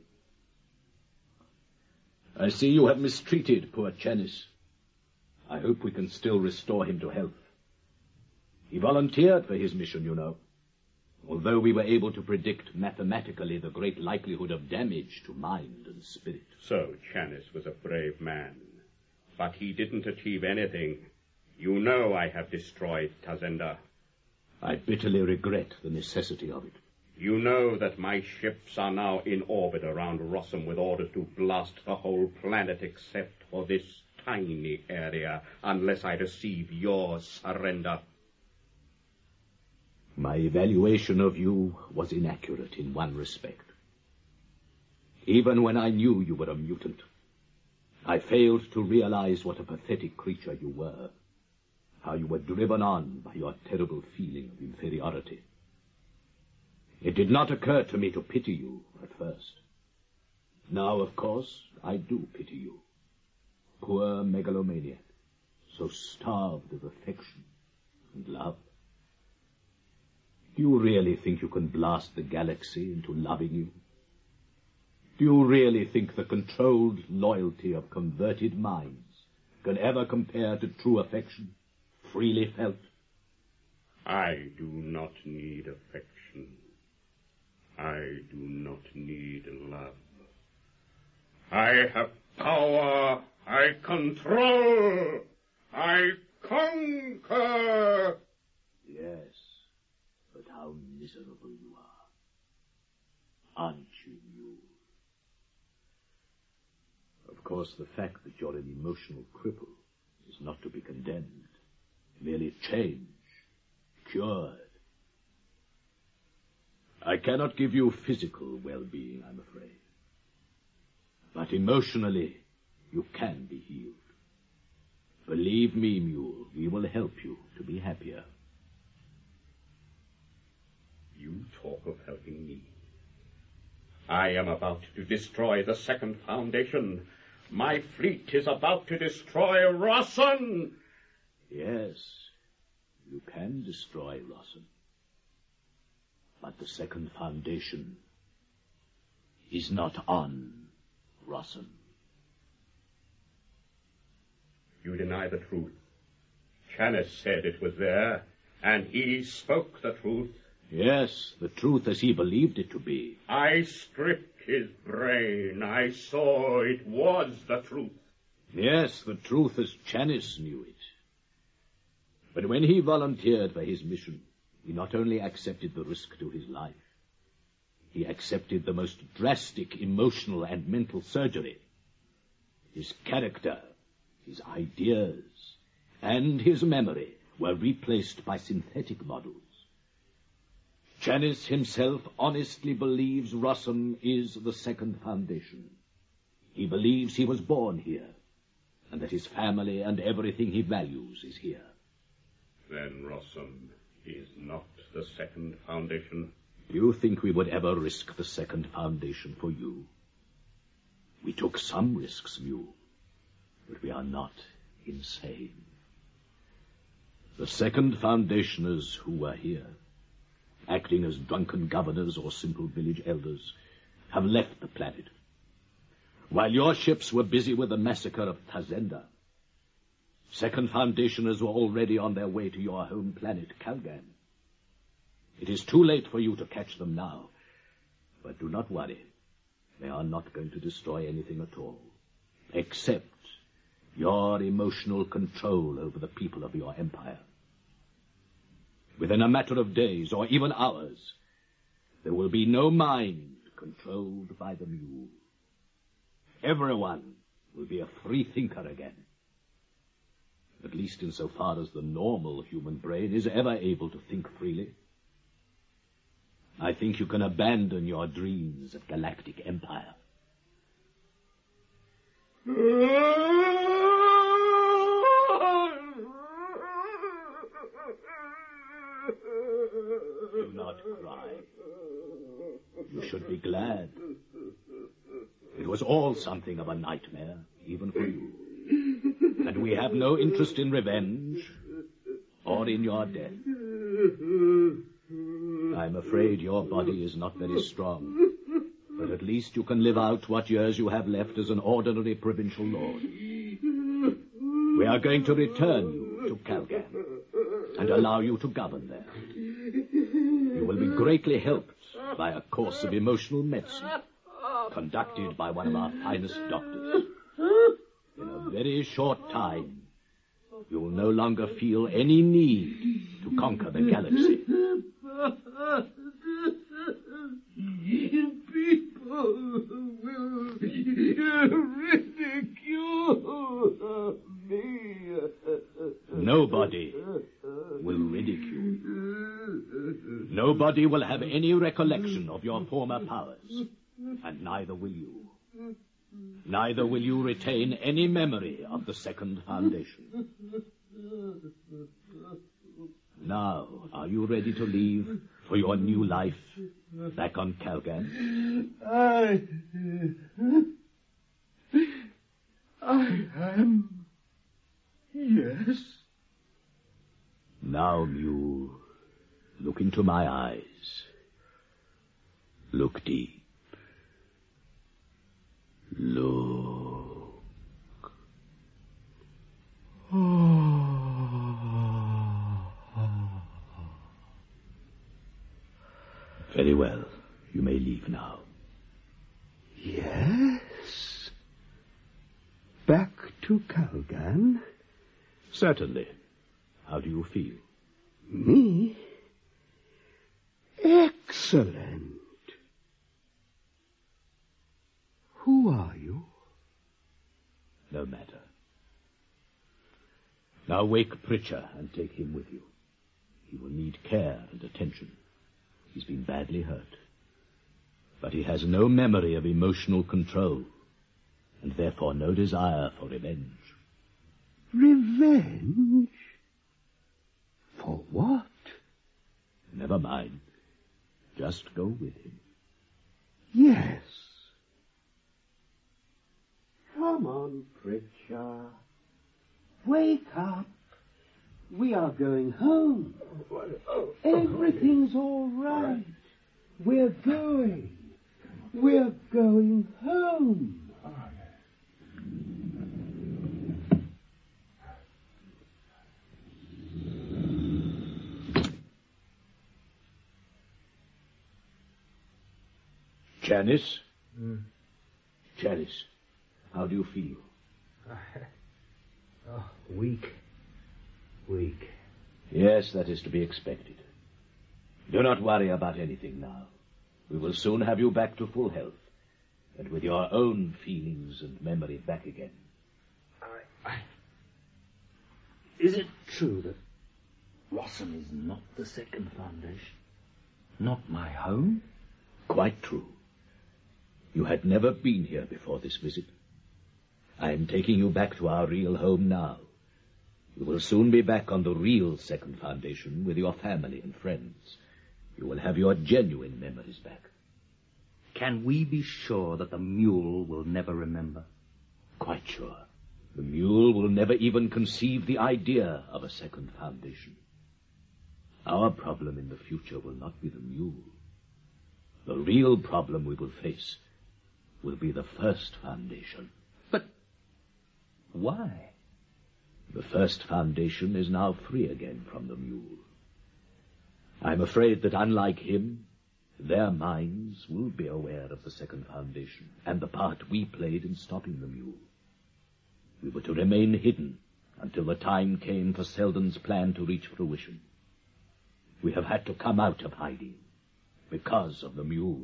I see you have mistreated poor Janice. I hope we can still restore him to health. He volunteered for his mission, you know. Although we were able to predict mathematically the great likelihood of damage to mind and spirit. So Janice was a brave man. But he didn't achieve anything. You know I have destroyed Tazenda. I bitterly regret the necessity of it. You know that my ships are now in orbit around Rossum with orders to blast the whole planet except for this tiny area, unless I receive your surrender. My evaluation of you was inaccurate in one respect. Even when I knew you were a mutant, I failed to realize what a pathetic creature you were, how you were driven on by your terrible feeling of inferiority. It did not occur to me to pity you at first. Now, of course, I do pity you. Poor megalomaniac, so starved of affection and love. Do you really think you can blast the galaxy into loving you? Do you really think the controlled loyalty of converted minds can ever compare to true affection, freely felt? I do not need affection. I do not need love. I have power. I control. I conquer. Yes, but how miserable you are. Aren't you, Mule? Of course, the fact that you're an emotional cripple is not to be condemned. Merely changed, cured. I cannot give you physical well-being, I'm afraid. But emotionally, you can be healed. Believe me, Mule, we will help you to be happier. You talk of helping me. I am about to destroy the Second Foundation. My fleet is about to destroy Rossum. Yes, you can destroy Rossum. But the Second Foundation is not on Rossum. You deny the truth. Janice said it was there, and he spoke the truth. Yes, the truth as he believed it to be. I stripped his brain. I saw it was the truth. Yes, the truth as Janice knew it. But when he volunteered for his mission, he not only accepted the risk to his life, he accepted the most drastic emotional and mental surgery. His character, his ideas, and his memory were replaced by synthetic models. Janus himself honestly believes Rossum is the second foundation. He believes he was born here, and that his family and everything he values is here. Then Rossum is not the second foundation? Do you think we would ever risk the second foundation for you? We took some risks, Mew, but we are not insane. The second foundationers who were here, acting as drunken governors or simple village elders, have left the planet. While your ships were busy with the massacre of Tazenda, second foundationers were already on their way to your home planet, Calgan. It is too late for you to catch them now, but do not worry. They are not going to destroy anything at all, except your emotional control over the people of your empire. Within a matter of days, or even hours, there will be no mind controlled by the mule. Everyone will be a free thinker again. At least insofar as the normal human brain is ever able to think freely. I think you can abandon your dreams of galactic empire. Do not cry. You should be glad. It was all something of a nightmare, even for you. And we have no interest in revenge or in your death. I'm afraid your body is not very strong, but at least you can live out what years you have left as an ordinary provincial lord. We are going to return you to Calgan and allow you to govern there. You will be greatly helped by a course of emotional medicine conducted by one of our finest doctors. In a very short time, you will no longer feel any need to conquer the galaxy. People will ridicule me. Nobody will ridicule you. Nobody will have any recollection of your former powers, and neither will you. Neither will you retain any memory of the second foundation. Now, are you ready to leave for your new life back on Calgan? I am. Yes. Now, Mew, look into my eyes. Look deep. Look. Very well. You may leave now. Yes? Back to Calgan? Certainly. How do you feel? Me? Excellent. Who are you? No matter. Now wake Pritchard and take him with you. He will need care and attention. He's been badly hurt. But he has no memory of emotional control, and therefore no desire for revenge. Revenge? For what? Never mind. Just go with him. Yes. Come on, Pritchard. Wake up. We are going home. Everything's all right. We're going home. Janice? Janice, how do you feel? Weak. Yes, that is to be expected. Do not worry about anything now. We will soon have you back to full health, and with your own feelings and memory back again. Is it true that Rossum is not the second foundation? Not my home? Quite true. You had never been here before this visit. I am taking you back to our real home now. You will soon be back on the real second foundation with your family and friends. You will have your genuine memories back. Can we be sure that the mule will never remember? Quite sure. The mule will never even conceive the idea of a second foundation. Our problem in the future will not be the mule. The real problem we will face will be the first foundation. But why? The first foundation is now free again from the mule. I'm afraid that unlike him, their minds will be aware of the second foundation and the part we played in stopping the mule. We were to remain hidden until the time came for Selden's plan to reach fruition. We have had to come out of hiding because of the mule.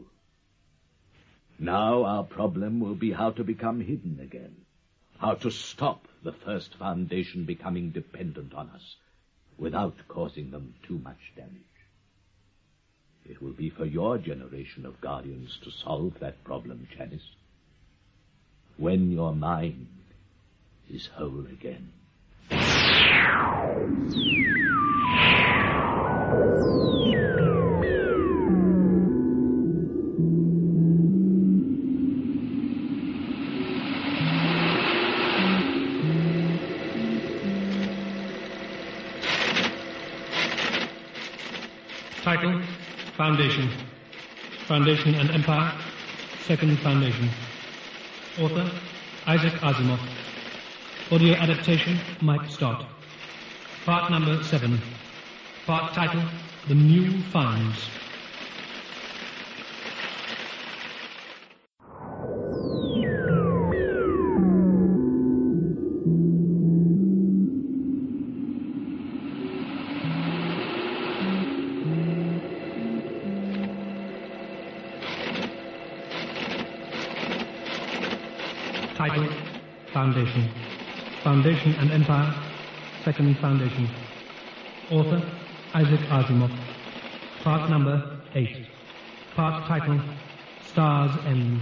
Now our problem will be how to become hidden again, how to stop the first foundation becoming dependent on us without causing them too much damage. It will be for your generation of guardians to solve that problem, Janice, when your mind is whole again. Title, Foundation. Foundation and Empire, Second Foundation. Author, Isaac Asimov. Audio adaptation, Mike Stott. Part number 7. Part title, The Mule Finds. Title, Foundation. Foundation and Empire, Second Foundation. Author, Isaac Asimov. Part number 8. Part title, Star's End.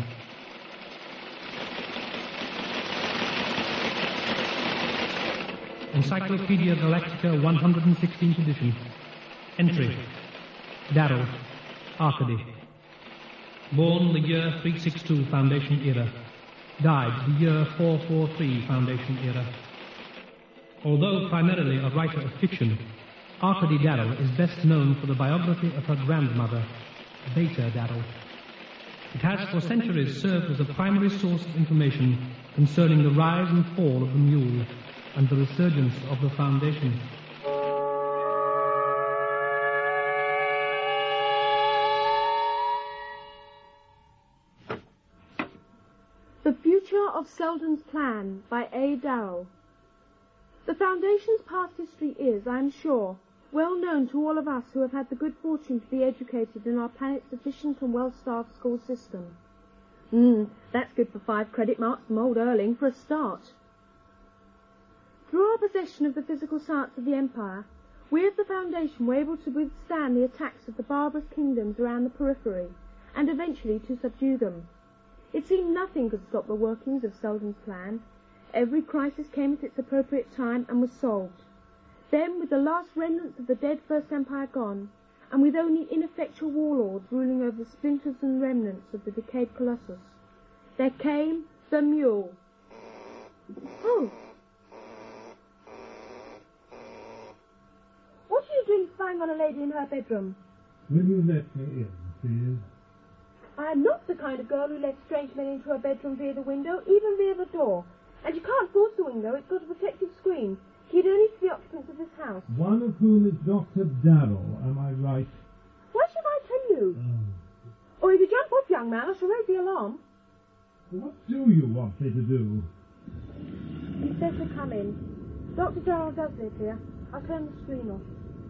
Encyclopedia Galactica 116th edition. Entry, Darrow, Arcady. Born the year 362 Foundation era. Died the year 443 Foundation era. Although primarily a writer of fiction, Arcady Darrow is best known for the biography of her grandmother, Beta Darrow. It has for centuries served as a primary source of information concerning the rise and fall of the mule and the resurgence of the Foundation. The Future of Selden's Plan by A. Darrell. The Foundation's past history is, I am sure, well known to all of us who have had the good fortune to be educated in our planet's efficient and well-staffed school system. That's good for 5 credit marks from old Erling for a start. Through our possession of the physical science of the Empire, we of the Foundation were able to withstand the attacks of the barbarous kingdoms around the periphery, and eventually to subdue them. It seemed nothing could stop the workings of Selden's plan. Every crisis came at its appropriate time and was solved. Then, with the last remnants of the dead First Empire gone, and with only ineffectual warlords ruling over the splinters and remnants of the decayed Colossus, there came the mule. Oh! What are you doing spying on a lady in her bedroom? Will you let me in, please? I am not the kind of girl who lets strange men into her bedroom via the window, even via the door. And you can't force the window, it's got a protective screen. Keyed only to the occupants of this house. One of whom is Dr. Darrow, am I right? Why should I tell you? Or if you jump off, young man, I shall raise the alarm. What do you want me to do? You'd better come in. Dr. Darrow does live here. I'll turn the screen off.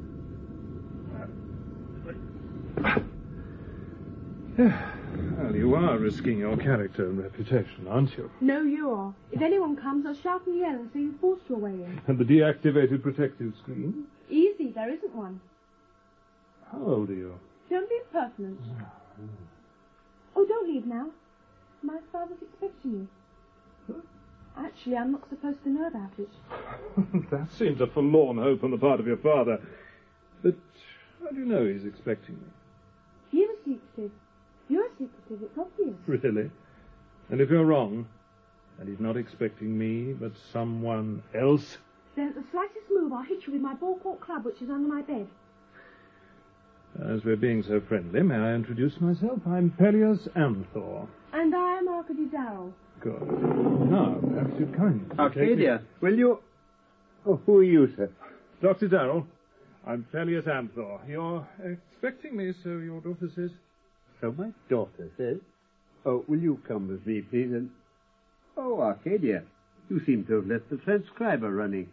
Well, you are risking your character and reputation, aren't you? No, you are. If anyone comes, I'll shout and yell and say you forced your way in. And the deactivated protective screen? Easy, there isn't one. How old are you? Don't be impertinent. Oh, don't leave now. My father's expecting you. Actually, I'm not supposed to know about it. That seems a forlorn hope on the part of your father. But how do you know he's expecting me? He was secretive. You're secretive, it's obvious. Really? And if you're wrong, and he's not expecting me, but someone else? Then at the slightest move, I'll hit you with my ball court club, which is under my bed. As we're being so friendly, may I introduce myself? I'm Peleus Amthor. And I am Arcady Darrell. Good. Now, perhaps you'd kindly... Arcadia, will you... Oh, who are you, sir? Dr. Darrell. I'm Peleus Amthor. You're expecting me, so your daughter says. So my daughter says. Oh, will you come with me, please? And... Oh, Arcadia, you seem to have left the transcriber running.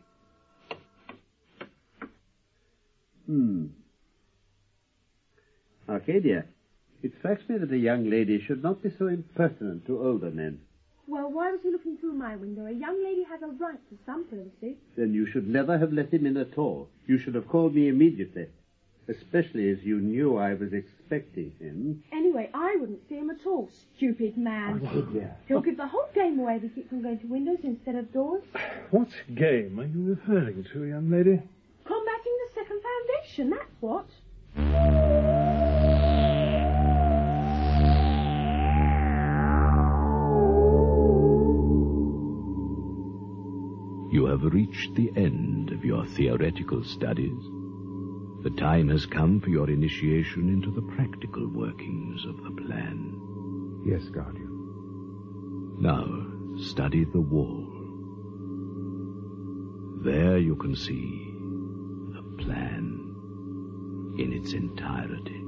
Arcadia, it strikes me that a young lady should not be so impertinent to older men. Well, why was he looking through my window? A young lady has a right to some privacy. Then you should never have let him in at all. You should have called me immediately, especially as you knew I was expecting him. Anyway, I wouldn't see him at all, stupid man. Arcadia. He'll give the whole game away if he keeps on going to windows instead of doors. What game are you referring to, young lady? Combating the Second Foundation, that's what. You have reached the end of your theoretical studies. The time has come for your initiation into the practical workings of the plan. Yes, Guardian. Now, study the wall. There you can see the plan in its entirety.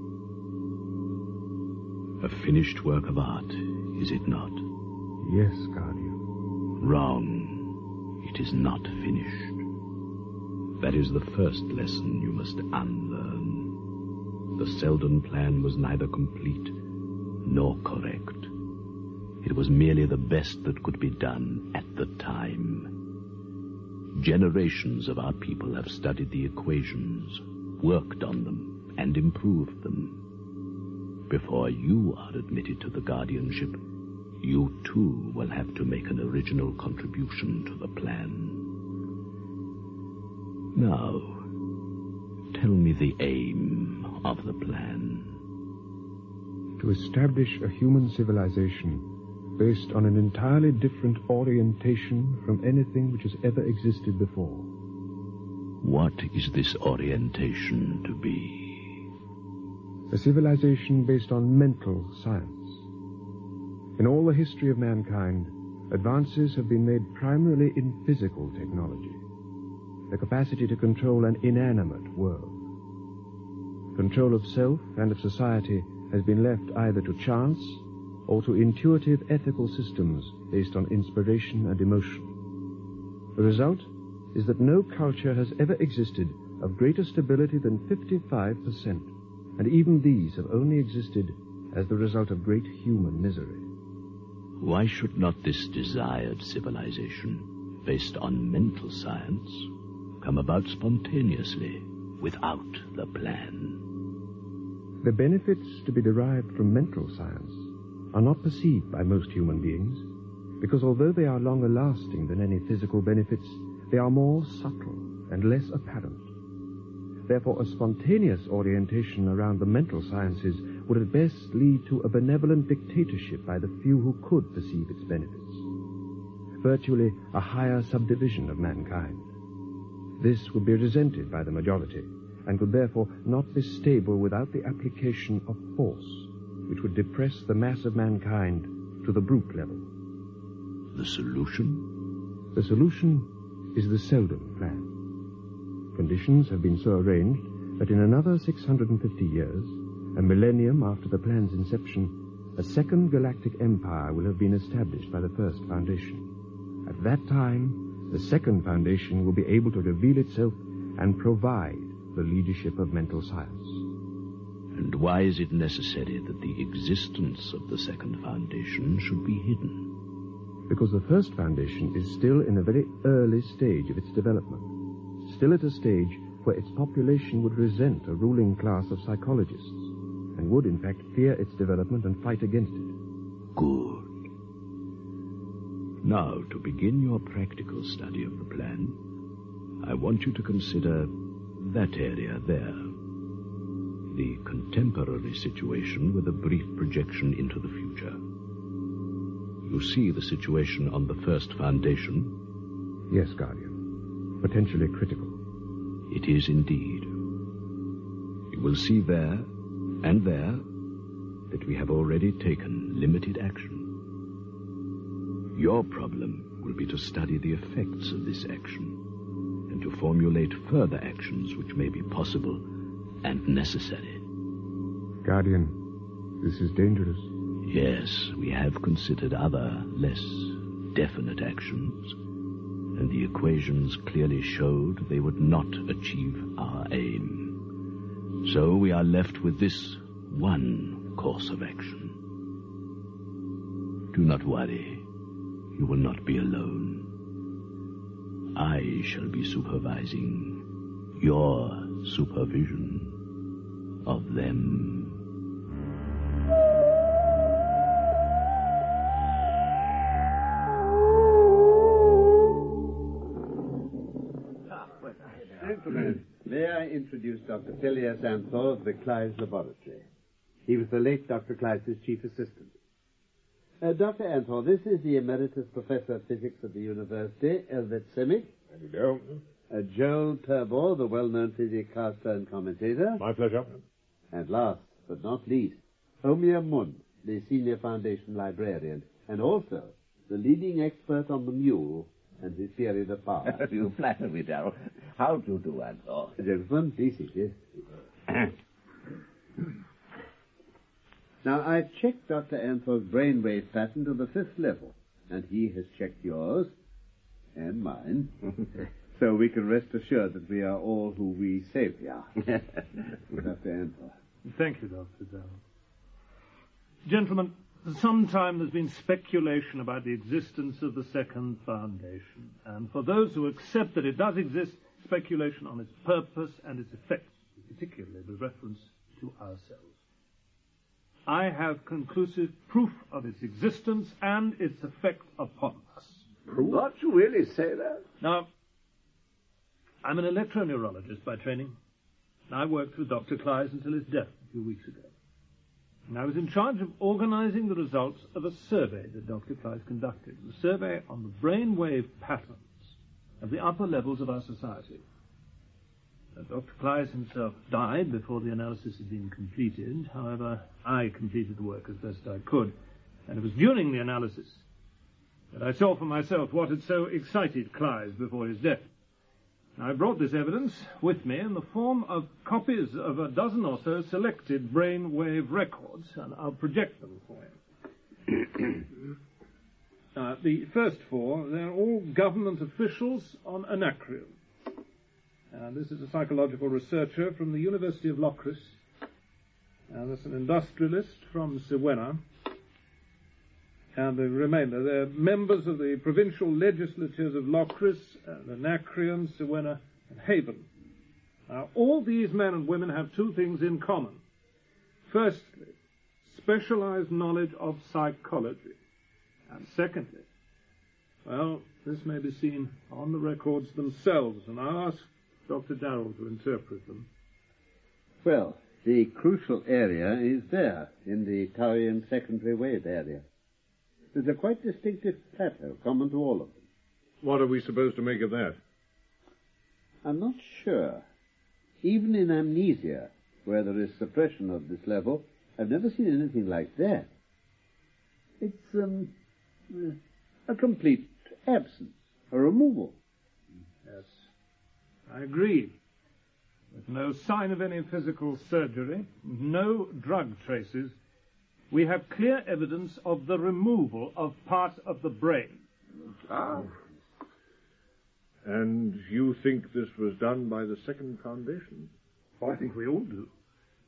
A finished work of art, is it not? Yes, Guardian. Wrong. It is not finished. That is the first lesson you must unlearn. The Selden plan was neither complete nor correct. It was merely the best that could be done at the time. Generations of our people have studied the equations, worked on them, and improved them. Before you are admitted to the guardianship, you too will have to make an original contribution to the plan. Now, tell me the aim of the plan. To establish a human civilization based on an entirely different orientation from anything which has ever existed before. What is this orientation to be? A civilization based on mental science. In all the history of mankind, advances have been made primarily in physical technology, the capacity to control an inanimate world. Control of self and of society has been left either to chance or to intuitive ethical systems based on inspiration and emotion. The result is that no culture has ever existed of greater stability than 55%, and even these have only existed as the result of great human misery. Why should not this desired civilization, based on mental science, come about spontaneously, without the plan? The benefits to be derived from mental science are not perceived by most human beings, because although they are longer lasting than any physical benefits, they are more subtle and less apparent. Therefore, a spontaneous orientation around the mental sciences would at best lead to a benevolent dictatorship by the few who could perceive its benefits. Virtually a higher subdivision of mankind. This would be resented by the majority, and could therefore not be stable without the application of force, which would depress the mass of mankind to the brute level. The solution? The solution is the Selden plan. Conditions have been so arranged that in another 650 years, a millennium after the plan's inception, a second galactic empire will have been established by the first foundation. At that time, the second foundation will be able to reveal itself and provide the leadership of mental science. And why is it necessary that the existence of the second foundation should be hidden? Because the first foundation is still in a very early stage of its development, still at a stage where its population would resent a ruling class of psychologists, and would, in fact, fear its development and fight against it. Good. Now, to begin your practical study of the plan, I want you to consider that area there. The contemporary situation with a brief projection into the future. You see the situation on the first foundation? Yes, Guardian. Potentially critical. It is indeed. You will see there and there that we have already taken limited action. Your problem will be to study the effects of this action and to formulate further actions which may be possible and necessary. Guardian, this is dangerous. Yes, we have considered other, less definite actions, and the equations clearly showed they would not achieve our aim. So we are left with this one course of action. Do not worry. You will not be alone. I shall be supervising your supervision of them. Gentlemen, may I introduce Dr. Phileas Anthor of the Clives Laboratory. He was the late Dr. Clives' chief assistant. Dr. Anthor, this is the Emeritus Professor of Physics at the University, Elvet Semik. There you go. Joel Turbor, the well-known physicaster and commentator. My pleasure. And last but not least, Homir Mun, the Senior Foundation Librarian, and also the leading expert on the mule and his period of power. You flatter me, Darrell. How do you do, Anthor? Gentlemen, please sit, yes. Now, I've checked Dr. Anthor's brainwave pattern to the 5th level, and he has checked yours and mine, so we can rest assured that we are all who we say we are. Dr. Anthor. Thank you, Dr. Darrell. Gentlemen, for some time there's been speculation about the existence of the second foundation, and for those who accept that it does exist, speculation on its purpose and its effects, particularly with reference to ourselves. I have conclusive proof of its existence and its effect upon us. What, you really say that? Now, I'm an electroneurologist by training, and I worked with Dr. Clives until his death a few weeks ago. And I was in charge of organizing the results of a survey that Dr. Clives conducted, a survey on the brainwave patterns of the upper levels of our society. Dr. Clives himself died before the analysis had been completed. However, I completed the work as best I could, and it was during the analysis that I saw for myself what had so excited Clives before his death. I brought this evidence with me in the form of copies of a dozen or so selected brainwave records, and I'll project them for you. The first 4, they're all government officials on Anacreon. This is a psychological researcher from the University of Locris. There's an industrialist from Siwenna. And the remainder, they're members of the provincial legislatures of Locris, Anacreon, Siwenna, and Haven. Now, all these men and women have 2 things in common. Firstly, specialized knowledge of psychology. And secondly, well, this may be seen on the records themselves, and I'll ask Dr. Darrell to interpret them. Well, the crucial area is there, in the Taurian secondary wave area. There's a quite distinctive plateau common to all of them. What are we supposed to make of that? I'm not sure. Even in amnesia, where there is suppression of this level, I've never seen anything like that. It's a complete absence, a removal. Yes, I agree. With no sign of any physical surgery, no drug traces, we have clear evidence of the removal of part of the brain. Ah. And you think this was done by the second foundation? I think we all do.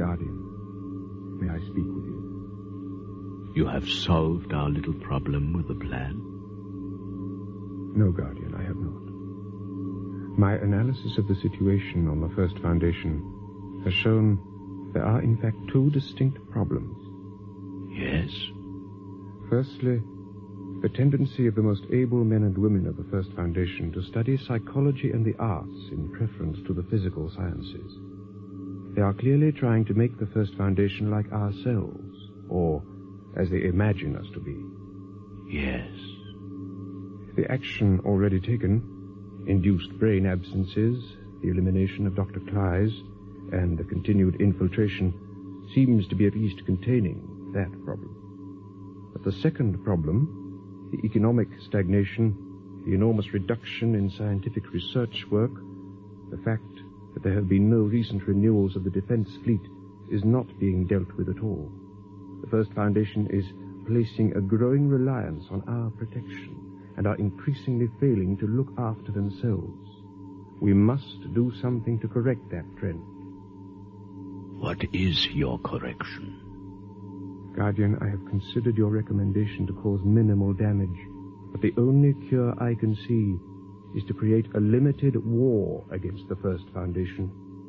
Guardian, may I speak with you? You have solved our little problem with the plan? No, Guardian, I have not. My analysis of the situation on the First Foundation has shown there are in fact two distinct problems. Yes? Firstly, the tendency of the most able men and women of the First Foundation to study psychology and the arts in preference to the physical sciences. They are clearly trying to make the First Foundation like ourselves, or as they imagine us to be. Yes. The action already taken, induced brain absences, the elimination of Dr. Clise, and the continued infiltration, seems to be at least containing that problem. But the second problem, the economic stagnation, the enormous reduction in scientific research work, the fact that there have been no recent renewals of the defense fleet, is not being dealt with at all. The First Foundation is placing a growing reliance on our protection and are increasingly failing to look after themselves. We must do something to correct that trend. What is your correction? Guardian, I have considered your recommendation to cause minimal damage, but the only cure I can see is to create a limited war against the First Foundation.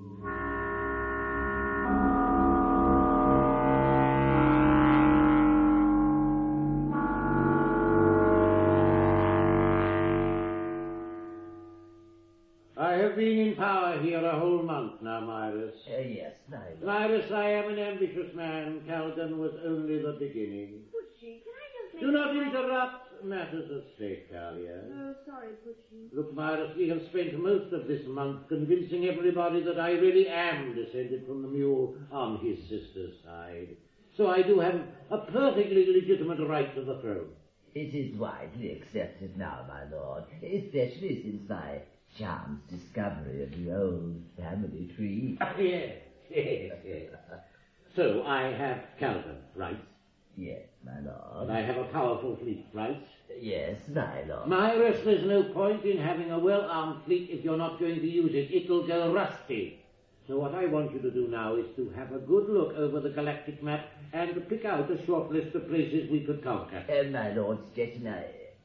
I have been in power here a whole month now, Myrus. Yes, Myrus, I am an ambitious man. Calgan was only the beginning. Pucci, can I just make... Do not interrupt matters of state, Talia. Oh, sorry, Pucci. Look, Myrus, we have spent most of this month convincing everybody that I really am descended from the mule on his sister's side. So I do have a perfectly legitimate right to the throne. It is widely accepted now, my lord, especially since my chance discovery of the old family tree. Yes. So I have Calvin, right? Yes, my lord. And I have a powerful fleet, right? Yes, my lord. Myrus, there's no point in having a well-armed fleet if you're not going to use it. It'll go rusty. So what I want you to do now is to have a good look over the galactic map and to pick out a short list of places we could conquer. My lord Stetson,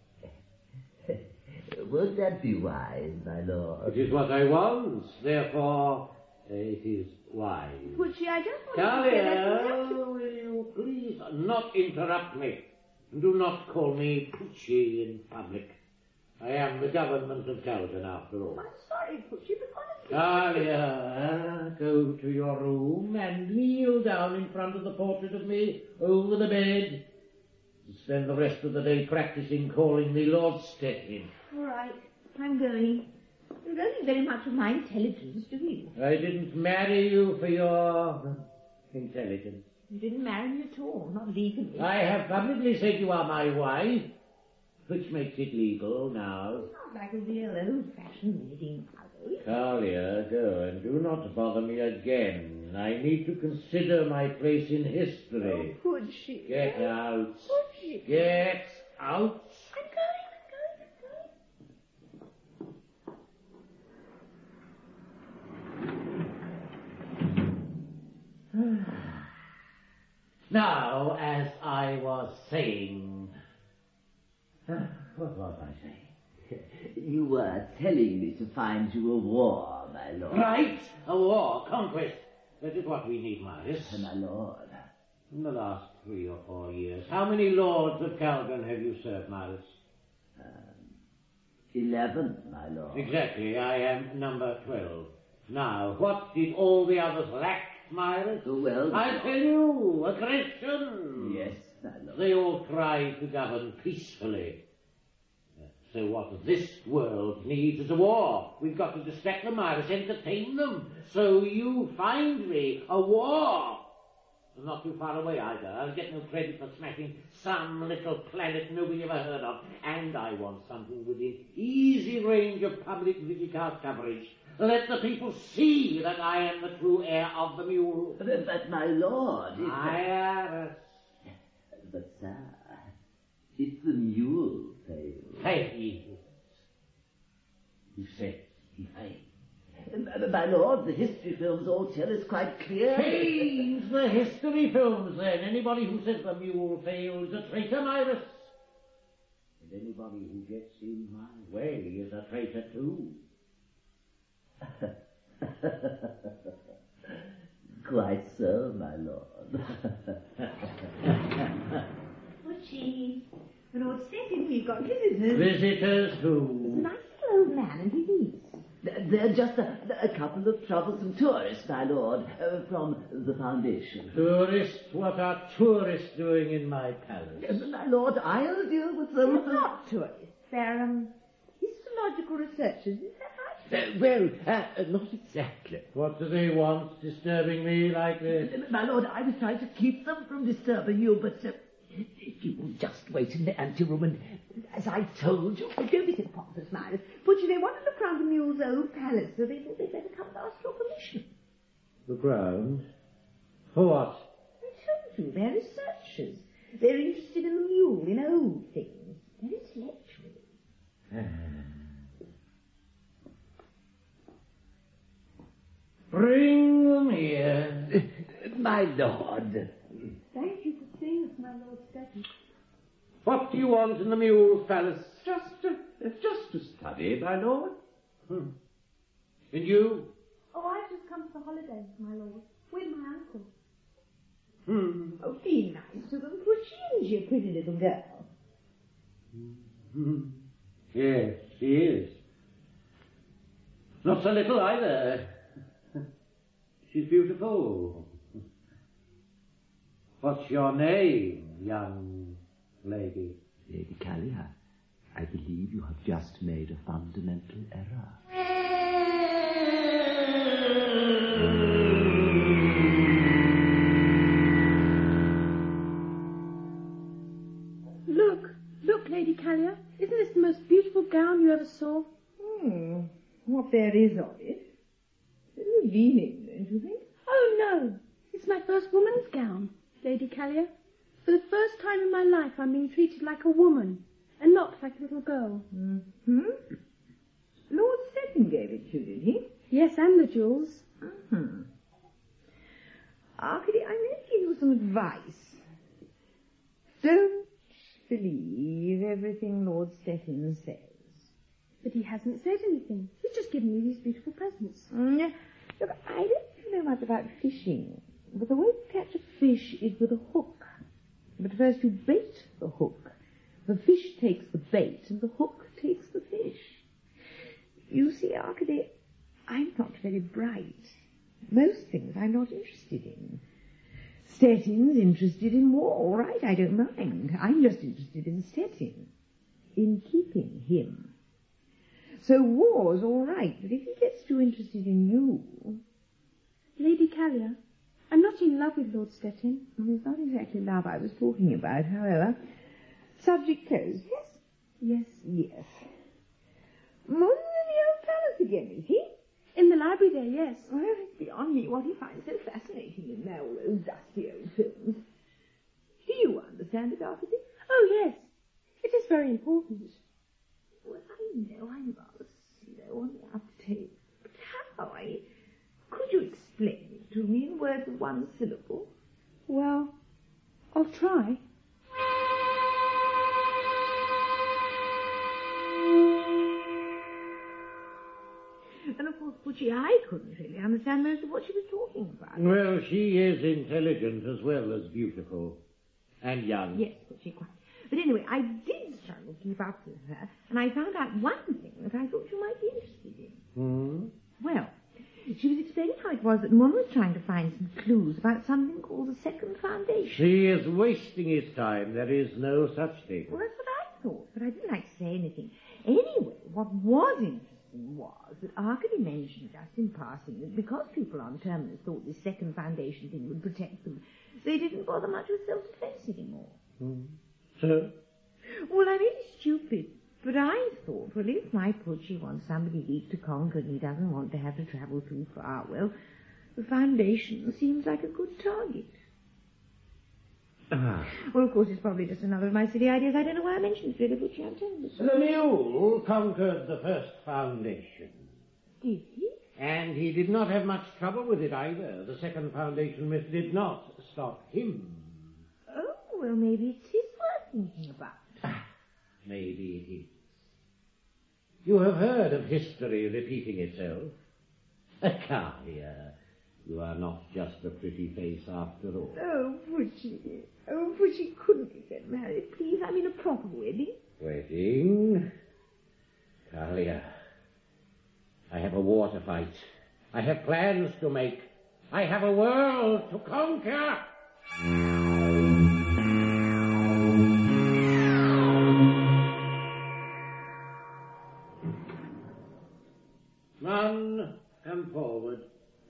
would that be wise, my lord? It is what I want. Therefore, it is wise. Pucci, I just want Talia, will you please not interrupt me? Do not call me Pucci in public. I am the government of Calgan, after all. I'm sorry, Pucci, but honestly... Talia, go to your room and kneel down in front of the portrait of me over the bed. Spend the rest of the day practicing calling me Lord Stettin. All right, I'm going. You don't think very much of my intelligence, do you? I didn't marry you for your intelligence. You didn't marry me at all, not legally. I have publicly said you are my wife, which makes it legal now. It's not like a real old-fashioned wedding, Mother. Talia, go and do not bother me again. I need to consider my place in history. Oh, Pucci. Get out. Pucci. Get out. I'm going. Now, as I was saying... what was I saying? You were telling me to find you a war, my lord. Right, a war, conquest. That is what we need, Marius. My lord. In the last 3 or 4 years, how many lords of Calgan have you served, Marius? 11, my lord. Exactly, I am number 12. Now, what did all the others lack, Marius? Well, I tell you, aggression. Yes, my lord. They all tried to govern peacefully. So what this world needs is a war. We've got to distract them, Iris, entertain them. So you find me a war. Not too far away either. I'll get no credit for smashing some little planet nobody ever heard of. And I want something within easy range of public Vigicast coverage. Let the people see that I am the true heir of the mule. But my lord... Iris. But, sir, if the mule fails... Fails. You said he failed. My lord, the history films all tell us quite clearly. Change the history films, then. Anybody who says the mule failed is a traitor, Myris. And anybody who gets in my way is a traitor, too. Quite so, my lord. Pucci, the Lord Stettin, we've got visitors. Visitors who? There's a nice little old man and his niece. They're just a couple of troublesome tourists, my lord, from the Foundation. Tourists? What are tourists doing in my palace? My lord, I'll deal with them. They're not tourists. They're, histological researchers. Is that right? Well, not exactly. What do they want, disturbing me like this? My lord, I was trying to keep them from disturbing you, but you will just wait in the anteroom and, as I told you... Don't be so pompous, Myris. Pucci, they want to look round the mule's old palace, so they thought they'd better come and ask your permission. Look round? For what? I told you, they're researchers. They're interested in the mule, in old things. They're intellectual. Bring them here. My lord. Thank you for seeing us, my Lord Stettin. What do you want in the mule's palace? Just to study, my lord. And you? Oh, I've just come for holidays, my lord, with my uncle. Oh, be nice to them, Pucci, you pretty little girl. Yes, she is. Not so little either. She's beautiful. What's your name, young lady? Lady Callia, I believe you have just made a fundamental error. Look, Lady Callia. Isn't this the most beautiful gown you ever saw? What there is of it. It's revealing, don't you think? Oh, no. It's my first woman's gown, Lady Callia. For the first time in my life, I'm being treated like a woman, and not like a little girl. Lord Stettin gave it to you, did he? Yes, and the jewels. Arcady, I'm going to give you some advice. Don't believe everything Lord Stettin says. But he hasn't said anything. He's just given me these beautiful presents. Look, I don't know much about fishing, but the way to catch a fish is with a hook. But first you bait the hook. The fish takes the bait, and the hook takes the fish. You see, Arcady, I'm not very bright. Most things I'm not interested in. Stettin's interested in war, all right, I don't mind. I'm just interested in Stettin, in keeping him. So war's all right, but if he gets too interested in you... Lady Callia, I'm not in love with Lord Stettin. It's not exactly love I was talking about, however. Subject closed, yes? Yes. More than the old palace again, is he? In the library there, yes. Well, it's beyond me what he finds so fascinating in all those dusty old films. Do you understand it, Arcady? Oh, yes. It is very important. Well, I know I'm rather slow on the uptake. But how? Could you explain it to me in words of one syllable? Well, I'll try. And of course, Pucci, I couldn't really understand most of what she was talking about. Well, she is intelligent as well as beautiful. And young. Yes, Pucci, quite. But anyway, I did struggle to keep up with her, and I found out one thing that I thought you might be interested in. Well, she was explaining how it was that Munn was trying to find some clues about something called the Second Foundation. She is wasting his time. There is no such thing. Well, that's what I thought, but I didn't like to say anything. Anyway, what was interesting was that Arcady mentioned just in passing that because people on Terminus thought this Second Foundation thing would protect them, they didn't bother much with self-defense anymore. So? Well, I'm really stupid, but I thought, well, if my Pucci wants somebody weak to conquer and he doesn't want to have to travel too far, well, the Foundation seems like a good target. Well, of course, it's probably just another of my silly ideas. I don't know why I mentioned it, really, Pucci, I'm telling you. The mule conquered the first Foundation. Did he? And he did not have much trouble with it either. The second foundation myth did not stop him. Oh, well, maybe it is worth thinking about. Maybe it is. You have heard of history repeating itself. Kalia, you are not just a pretty face after all. Oh, Butchie. Oh, Butchie, couldn't we get married, please? I mean a proper wedding. Wedding? Kalia, I have a war to fight. I have plans to make. I have a world to conquer. Man, come forward.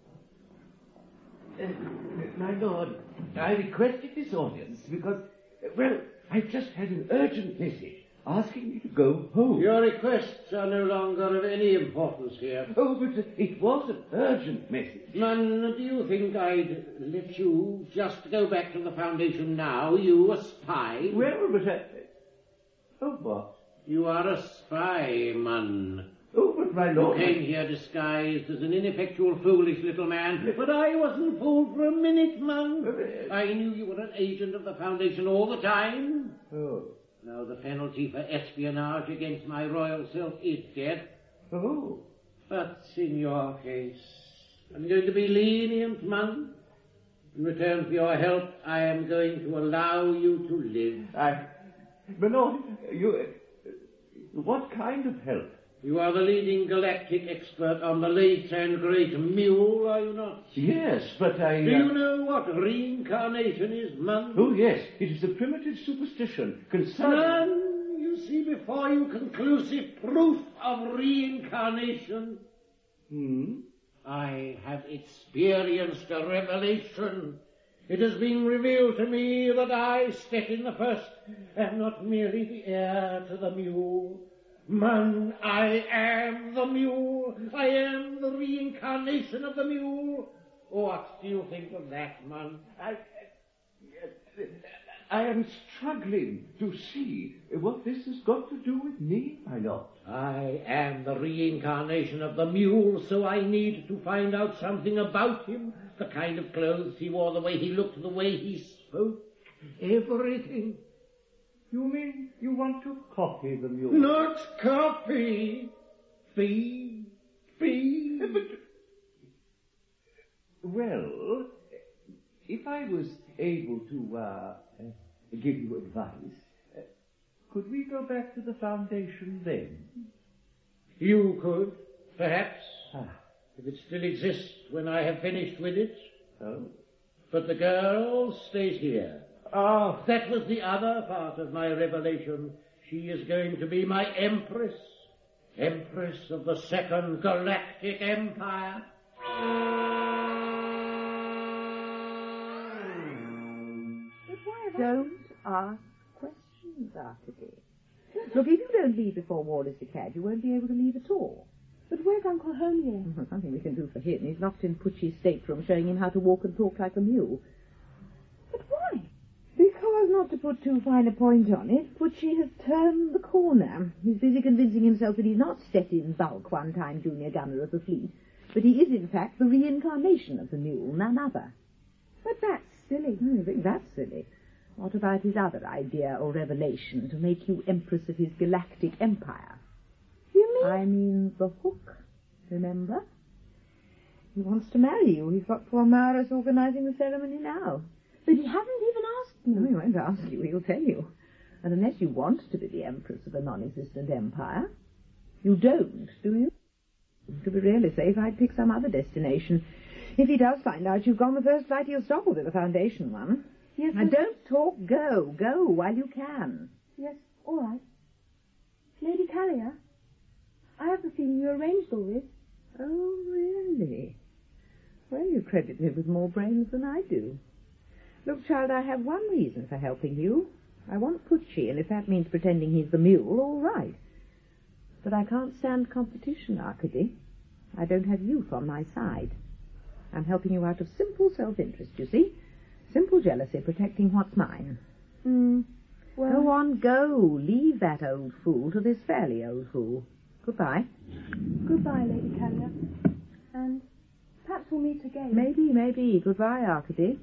My lord, I requested this audience because, well, I've just had an urgent message asking me to go home. Your requests are no longer of any importance here. Oh, but it was an urgent message. Man, do you think I'd let you just go back to the Foundation now, you a spy? Well, but oh, what? You are a spy, man. Oh, but my lord... You came here disguised as an ineffectual, foolish little man, but I wasn't fooled for a minute, man. I knew you were an agent of the Foundation all the time. Oh. Now, the penalty for espionage against my royal self is death. Oh. But in your case, I'm going to be lenient, man. In return for your help, I am going to allow you to live. My lord, what kind of help? You are the leading galactic expert on the late and great mule, are you not? Yes, but I... Do you know what reincarnation is, man? Oh, yes. It is a primitive superstition concerning... Man, you see before you conclusive proof of reincarnation. I have experienced a revelation. It has been revealed to me that I, Stettin the First, am not merely the heir to the mule. Man, I am the mule. I am the reincarnation of the mule. What do you think of that, man? I am struggling to see what this has got to do with me, my lord. I am the reincarnation of the mule, so I need to find out something about him. The kind of clothes he wore, the way he looked, the way he spoke. Everything. You mean you want to copy the mule? Not copy. Be. Well, if I was able to give you advice, could we go back to the Foundation then? You could, perhaps, if it still exists when I have finished with it. Oh. But the girl stays here. Oh. That was the other part of my revelation. She is going to be my empress. Empress of the Second Galactic Empire. But why don't ask questions, Arcady. Look, if you don't leave before Wallace Decad, you won't be able to leave at all. But where's Uncle Holmley? There's nothing we can do for him. He's locked in Putchie's stateroom, showing him how to walk and talk like a mule. But why? Because, not to put too fine a point on it, Putchie has turned the corner. He's busy convincing himself that he's not Stettin Bulk, one-time junior gunner of the fleet, but he is, in fact, the reincarnation of the mule, none other. But that's silly. I think that's silly. What about his other idea or revelation, to make you Empress of his galactic empire? You mean? I mean the Hook, remember? He wants to marry you. He's got poor Maurus organizing the ceremony now. But he hasn't even asked me. No, he won't ask you. He'll tell you. And unless you want to be the Empress of a non-existent empire, you don't, do you? To be really safe, I'd pick some other destination. If he does find out you've gone the first flight, he'll stop with the Foundation one. Yes, now, don't talk. Go. Go while you can. Yes, all right. Lady Kalia, I have the feeling you arranged all this. Oh, really? Well, you credit me with more brains than I do. Look, child, I have one reason for helping you. I want Putchie, and if that means pretending he's the mule, all right. But I can't stand competition, Arcady. I don't have youth on my side. I'm helping you out of simple self-interest, you see. Simple jealousy, protecting what's mine. Well... Go on, go. Leave that old fool to this fairly old fool. Goodbye. Goodbye, Lady Kalia. And perhaps we'll meet again. Maybe. Goodbye, Arcady.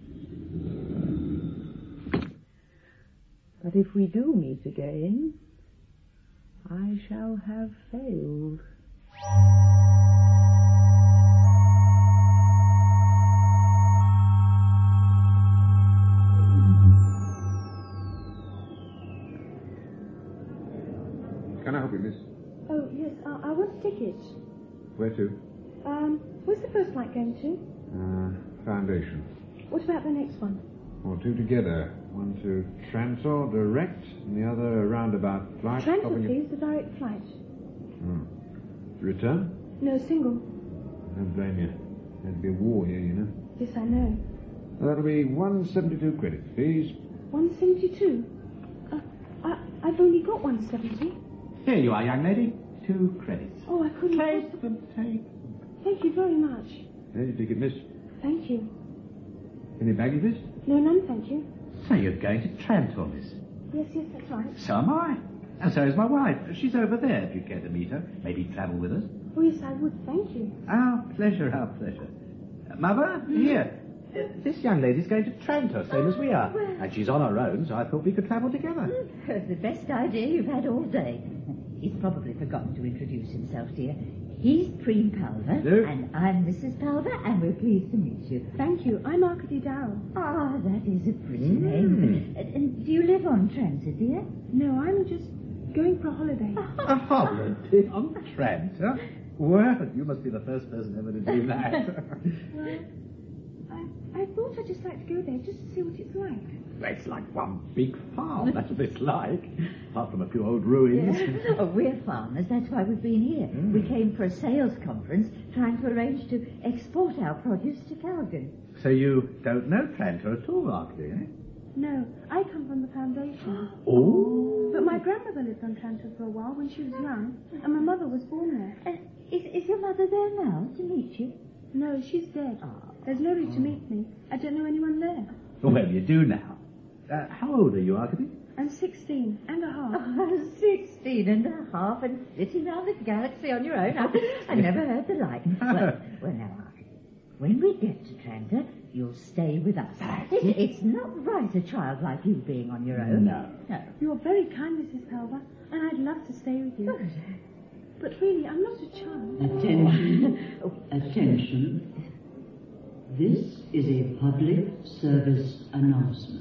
But if we do meet again, I shall have failed. Can I help you, miss? Oh, yes, I want a ticket. Where to? Where's the first flight going to? Foundation. What about the next one? Or two together. One to Trantor direct, and the other a roundabout flight. Trantor, please, the direct flight. Return? No, single. I don't blame you. There'd be a war here, you know. Yes, I know. That'll be 172 credits, please. 172? I've only got 170. Here you are, young lady. 2 credits. Oh, I couldn't... Take them. Thank you very much. There's your ticket, miss. Thank you. Any baggage, miss? No, none, thank you. So you're going to Trantor, miss? Yes, that's right. So am I. And so is my wife. She's over there, if you'd care to meet her. Maybe travel with us. Oh, yes, I would. Thank you. Our pleasure. Mother, here. This young lady's going to Trantor, same as we are. Well. And she's on her own, so I thought we could travel together. The best idea you've had all day. He's probably forgotten to introduce himself, dear. He's Preen Palver, Hello. and I'm Mrs. Palver, and we're pleased to meet you. Thank you. I'm Arcady Darrell. Ah, that is a pretty name. And do you live on Trantor, dear? No, I'm just going for a holiday. A holiday on Trantor? Well, you must be the first person ever to do that. Well, I thought I'd just like to go there just to see what it's like. It's like one big farm, that's what it's like. Apart from a few old ruins. Yeah. Oh, we're farmers, that's why we've been here. We came for a sales conference, trying to arrange to export our produce to Calgary. So you don't know Trantor at all, Arcady, eh? No, I come from the foundation. Oh. But my grandmother lived on Trantor for a while when she was young, and my mother was born there. Is your mother there now to meet you? No, she's dead. There's nobody to meet me. I don't know anyone there. Well, you do now. How old are you, Arcady? I'm 16 and a half. Oh, 16 and a half and sitting around the galaxy on your own. I never heard the like. Well, now, Arcady, when we get to Trantor, you'll stay with us. It's not right, a child like you being on your own. No. You're very kind, Mrs. Palver, and I'd love to stay with you. But really, I'm not a child. Attention. This is a public service announcement.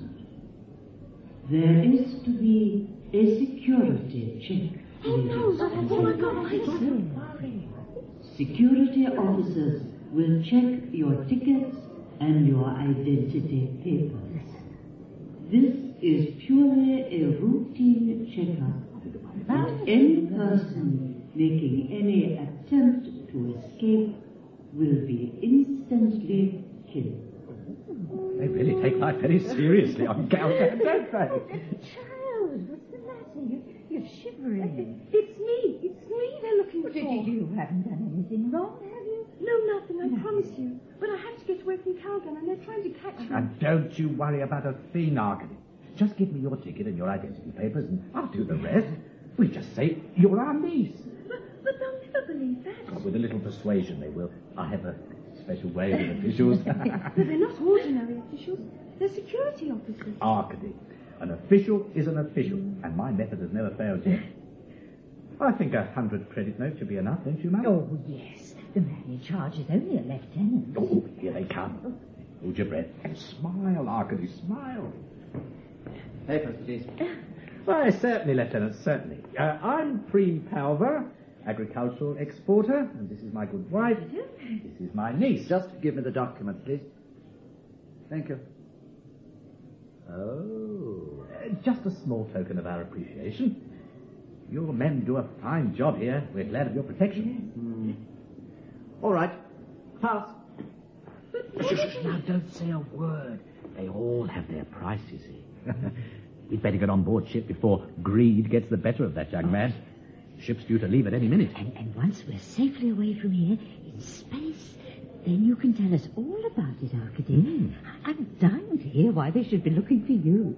There is to be a security check. Oh, my God, don't worry. Security officers will check your tickets and your identity papers. This is purely a routine checkup. Any person making any attempt to escape will be instantly killed. They really take life very seriously on Calgary, don't they? Child, what's the matter? You're shivering. It's me they're looking for. You haven't done anything wrong, have you? No, nothing, I promise you. But I had to get away from Calgary, and they're trying to catch me. And don't you worry about a thing, Arcady. Just give me your ticket and your identity papers, and I'll do the rest. We just say you're our niece. But they'll never believe that. Oh, with a little persuasion, they will. I have a special way with officials. But they're not ordinary officials. They're security officers. Arcady, an official is an official, and my method has never failed yet. I think 100 credit notes should be enough, don't you, ma'am? Oh, yes. The man in charge is only a lieutenant. Oh, here they come. Hold your breath. And smile, Arcady, smile. Papers, please. Why, certainly, Lieutenant, certainly. I'm Preen Palver, agricultural exporter, and this is my good wife. This is my niece. Just give me the documents, please. Thank you. Oh, just a small token of our appreciation. Your men do a fine job here. We're glad of your protection. All right. Pass. Now, don't say a word. They all have their price, you see. We'd better get on board ship before greed gets the better of that young man. Ship's due to leave at any minute. And once we're safely away from here, in space, then you can tell us all about it, Arcady. I'm dying to hear why they should be looking for you.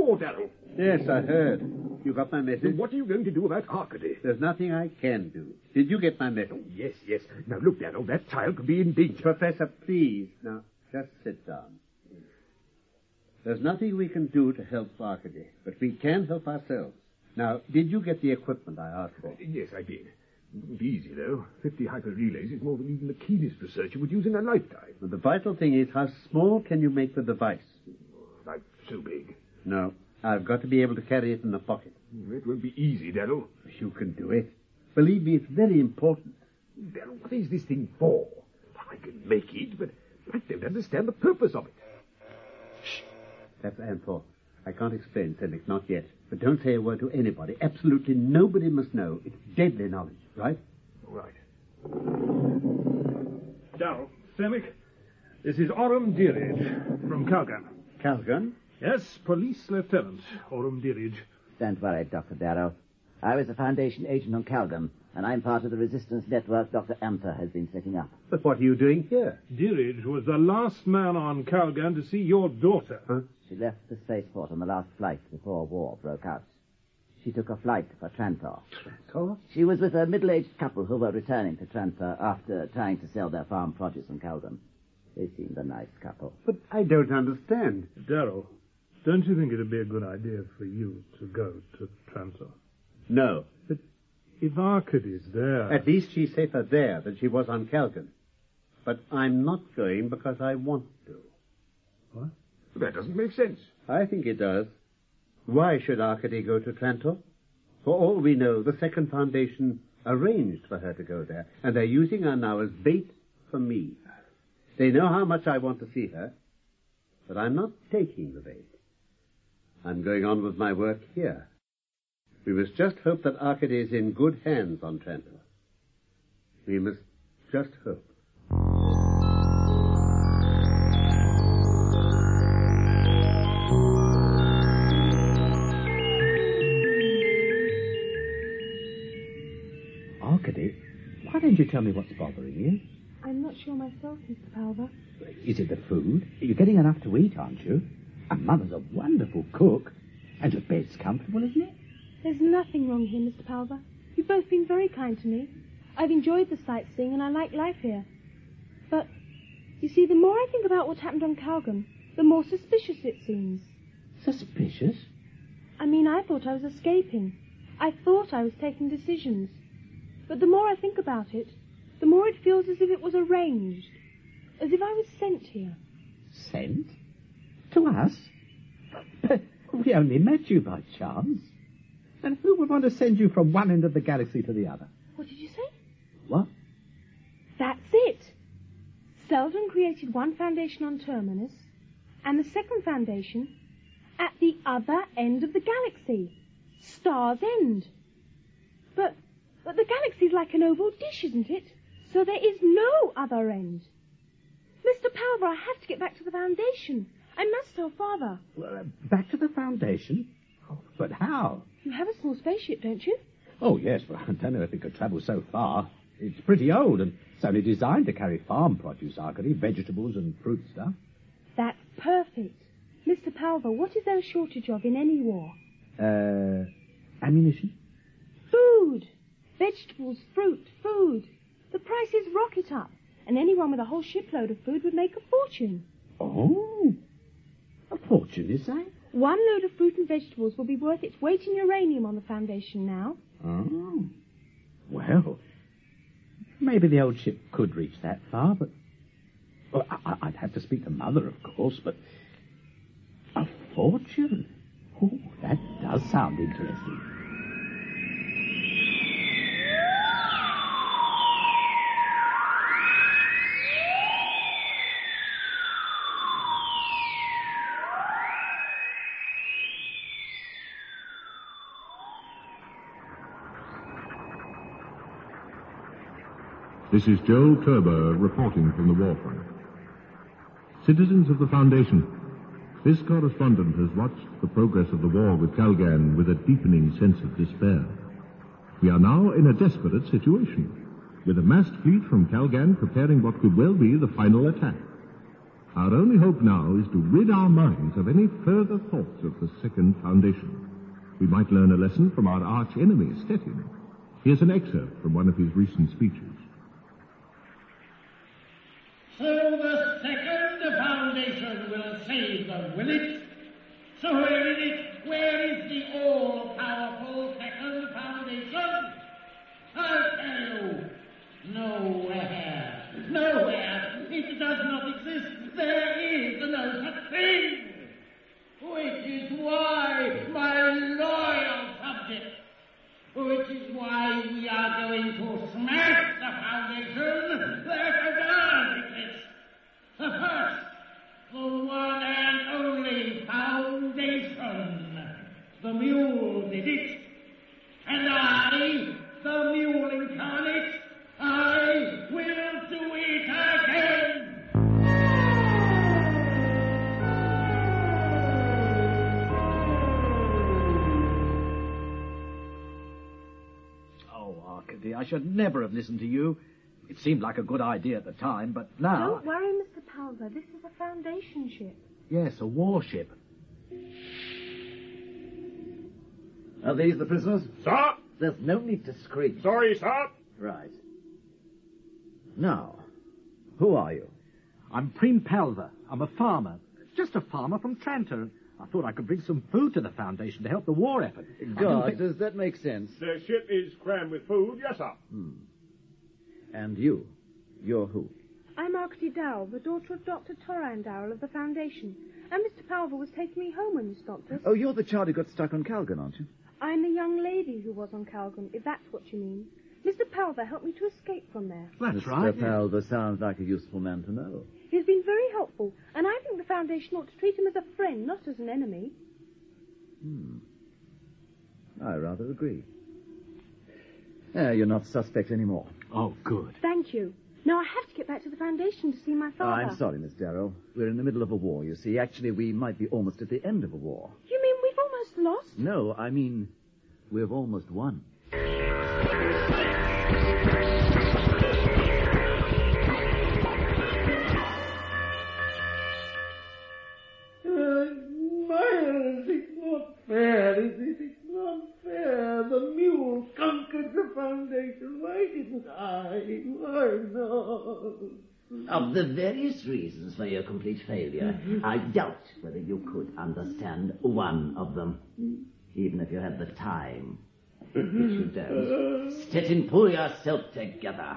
before, Darrell. Yes, I heard. You got my message? Then what are you going to do about Arcady? There's nothing I can do. Did you get my message? Oh, yes, yes. Now, look, Darrell, that child could be in danger. Professor, please. Now, just sit down. There's nothing we can do to help Arcady, but we can help ourselves. Now, did you get the equipment I asked for? Yes, I did. It won't be easy, though. 50 hyper-relays is more than even the keenest researcher would use in a lifetime. But the vital thing is, how small can you make the device? Like so big. No, I've got to be able to carry it in the pocket. It won't be easy, Darrell. You can do it. Believe me, it's very important. Darrell, what is this thing for? I can make it, but I don't understand the purpose of it. Shh. That's Anthor. I can't explain, Sedlick, not yet. But don't say a word to anybody. Absolutely nobody must know. It's deadly knowledge, right? Right. Darrell, Sedlick, this is Orem Dirij from Calgan. Calgan? Yes, Police Lieutenant Orem Dirij. Don't worry, Dr. Darrow. I was a Foundation agent on Calgan, and I'm part of the resistance network Dr. Amther has been setting up. But what are you doing here? Dirij was the last man on Calgan to see your daughter. Huh? She left the spaceport on the last flight before war broke out. She took a flight for Trantor. Trantor? She was with a middle-aged couple who were returning to Trantor after trying to sell their farm produce on Calgan. They seemed a nice couple. But I don't understand. Darrell, don't you think it'd be a good idea for you to go to Trantor? No. But if Arcady's there... At least she's safer there than she was on Calgan. But I'm not going because I want to. What? That doesn't make sense. I think it does. Why should Arcady go to Trantor? For all we know, the Second Foundation arranged for her to go there, and they're using her now as bait for me. They know how much I want to see her, but I'm not taking the bait. I'm going on with my work here. We must just hope that Arcady is in good hands on Trantor. We must just hope. Arcady, why don't you tell me what's bothering you? I'm not sure myself, Mr. Palver. Is it the food? You're getting enough to eat, aren't you? And Mother's a wonderful cook. And your bed's comfortable, isn't it? There's nothing wrong here, Mr. Palver. You've both been very kind to me. I've enjoyed the sightseeing and I like life here. But, you see, the more I think about what happened on Calgan, the more suspicious it seems. Suspicious? I mean, I thought I was escaping. I thought I was taking decisions. But the more I think about it, the more it feels as if it was arranged. As if I was sent here. Sent? To us? But we only met you by chance. And who would want to send you from one end of the galaxy to the other? What did you say? What? That's it. Selden created one foundation on Terminus, and the second foundation at the other end of the galaxy. Star's End. But the galaxy's like an oval dish, isn't it? So there is no other end. Mr. Palver, I have to get back to the Foundation. I must tell Father. Well, back to the Foundation? Oh, but how? You have a small spaceship, don't you? Oh, yes, but I don't know if it could travel so far. It's pretty old, and it's only designed to carry farm produce, Arcady, vegetables and fruit stuff. That's perfect. Mr. Palver, what is there a shortage of in any war? Ammunition? Food. Vegetables, fruit, food. The prices rocket up, and anyone with a whole shipload of food would make a fortune. Oh, a fortune, is that? One load of fruit and vegetables will be worth its weight in uranium on the Foundation now. Oh, well, maybe the old ship could reach that far, but... Well, I'd have to speak to Mother, of course, but... A fortune? Oh, that does sound interesting. This is Joel Turber reporting from the war front. Citizens of the Foundation, this correspondent has watched the progress of the war with Calgan with a deepening sense of despair. We are now in a desperate situation, with a massed fleet from Calgan preparing what could well be the final attack. Our only hope now is to rid our minds of any further thoughts of the second foundation. We might learn a lesson from our arch-enemy, Stettin. Here's an excerpt from one of his recent speeches. So the second foundation will save them, will it? So where is it? Where is the all-powerful second foundation? I'll tell you. Nowhere. Nowhere. It does not exist. There is no such thing. Which is why, my loyal subjects, which is why we are going to smash the foundation that does exist. The first, the one and only foundation. The mule did it. And I, the mule incarnate, I will do it again. Oh, Arcady, I should never have listened to you. It seemed like a good idea at the time, but now... Don't worry, Mr. Palver. This is a Foundation ship. Yes, a warship. Are these the prisoners? Sir! There's no need to scream. Sorry, sir. Right. Now, who are you? I'm Preem Palver. I'm a farmer. Just a farmer from Trantor. I thought I could bring some food to the Foundation to help the war effort. God, does that make sense? The ship is crammed with food, yes, sir. And you? You're who? I'm Arcady Dowell, the daughter of Dr. Toran Dowell of the Foundation. And Mr. Palver was taking me home when you stopped us. Oh, you're the child who got stuck on Calgon, aren't you? I'm the young lady who was on Calgon, if that's what you mean. Mr. Palver helped me to escape from there. That's right. Mr. Palver sounds like a useful man to know. He's been very helpful, and I think the Foundation ought to treat him as a friend, not as an enemy. I rather agree. You're not suspect anymore. Oh, good. Thank you. Now I have to get back to the Foundation to see my father. I'm sorry, Miss Darrow. We're in the middle of a war, you see. Actually, we might be almost at the end of a war. You mean we've almost lost? No, I mean, we've almost won. Miles, it's not fair, is it? It's not fair. The mule conquered the Foundation. Why didn't I? Why not? Of the various reasons for your complete failure, I doubt whether you could understand one of them, even if you had the time, which you don't. Stettin, pull yourself together.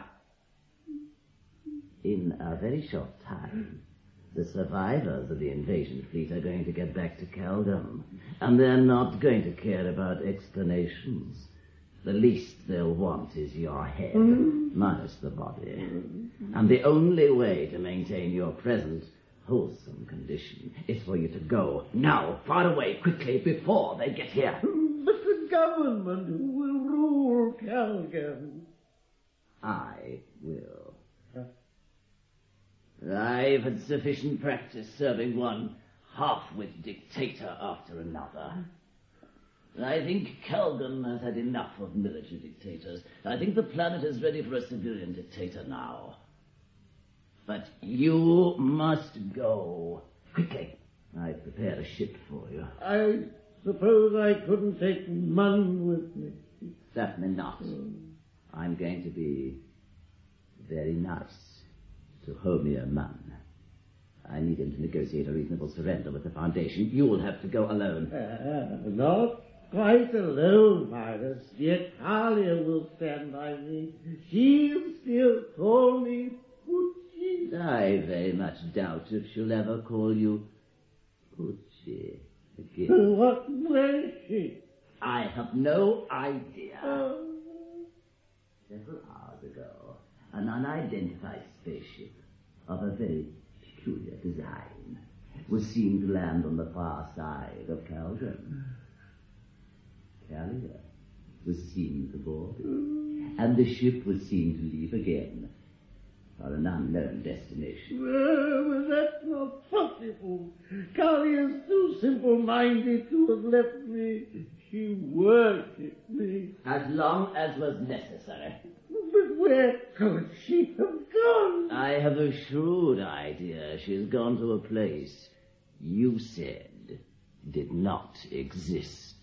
In a very short time, the survivors of the invasion fleet are going to get back to Calgon, and they're not going to care about explanations. The least they'll want is your head, minus the body. And the only way to maintain your present wholesome condition is for you to go now, far away, quickly, before they get here. But the government will rule Calgon. I will. I've had sufficient practice serving one half-wit dictator after another. I think Calgon has had enough of military dictators. I think the planet is ready for a civilian dictator now. But you must go. Quickly. I've prepared a ship for you. I suppose I couldn't take Munn with me. Certainly not. I'm going to be very nice to Homer Munn. I need him to negotiate a reasonable surrender with the Foundation. You'll have to go alone. Not quite alone, Midas. Yet Talia will stand by me. She'll still call me Pucci. I very much doubt if she'll ever call you Pucci again. What will she? I have no idea. Several hours ago, an unidentified spaceship of a very peculiar design was seen to land on the far side of Calgon. Callia was seen to board it, and the ship was seen to leave again for an unknown destination. Well, that's not possible. Callia's too simple-minded to have left me. She worshipped me. As long as was necessary. But where could she have I have a shrewd idea. She's gone to a place you said did not exist.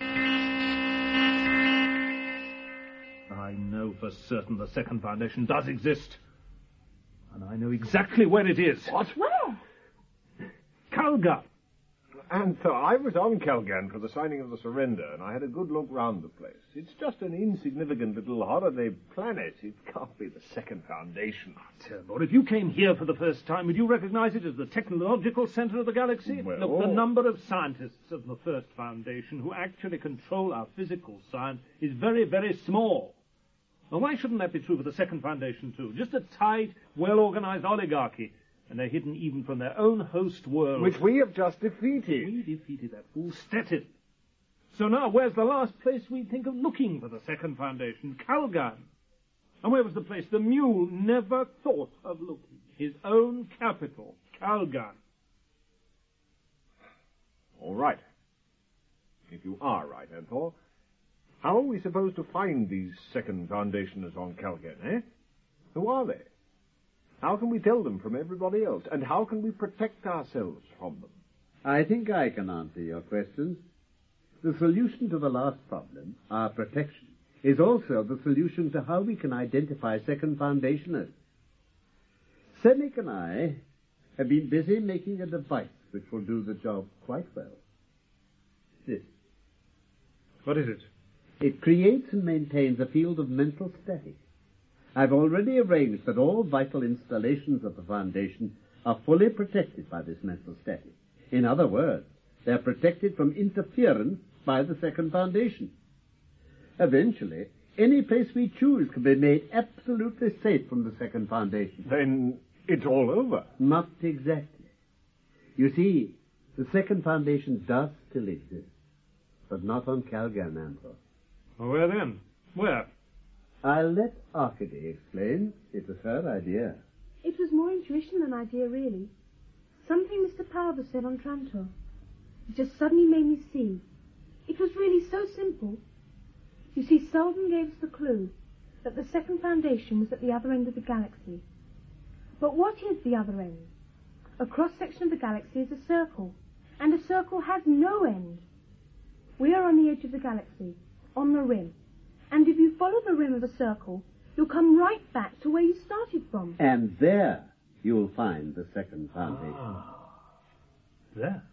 I know for certain the Second Foundation does exist. And I know exactly where it is. What? Where? Calgar. And so I was on Calgan for the signing of the surrender, and I had a good look round the place. It's just an insignificant little holiday planet. It can't be the Second Foundation. Terbor, if you came here for the first time, would you recognize it as the technological center of the galaxy? Well, Look, the number of scientists of the First Foundation who actually control our physical science is very, very small. Well, why shouldn't that be true for the Second Foundation, too? Just a tight, well-organized oligarchy. And they're hidden even from their own host world. Which we have just defeated. We defeated that fool Stettin. So now, where's the last place we'd think of looking for the Second Foundation? Calgan. And where was the place the mule never thought of looking? His own capital, Calgan. All right. If you are right, Anthor, how are we supposed to find these Second Foundationers on Calgan, eh? Who are they? How can we tell them from everybody else? And how can we protect ourselves from them? I think I can answer your questions. The solution to the last problem, our protection, is also the solution to how we can identify Second Foundationers. Senek and I have been busy making a device which will do the job quite well. This. What is it? It creates and maintains a field of mental static. I've already arranged that all vital installations of the Foundation are fully protected by this mental static. In other words, they're protected from interference by the Second Foundation. Eventually, any place we choose can be made absolutely safe from the Second Foundation. Then it's all over. Not exactly. You see, the Second Foundation does still exist, but not on Calgan, Anthor. Well, where then? Where? I'll let Arcady explain. It was her idea. It was more intuition than idea, really. Something Mr. Powder said on Trantor. It just suddenly made me see. It was really so simple. You see, Selden gave us the clue that the Second Foundation was at the other end of the galaxy. But what is the other end? A cross-section of the galaxy is a circle, and a circle has no end. We are on the edge of the galaxy, on the rim. And if you follow the rim of a circle, you'll come right back to where you started from. And there you'll find the Second Foundation. There?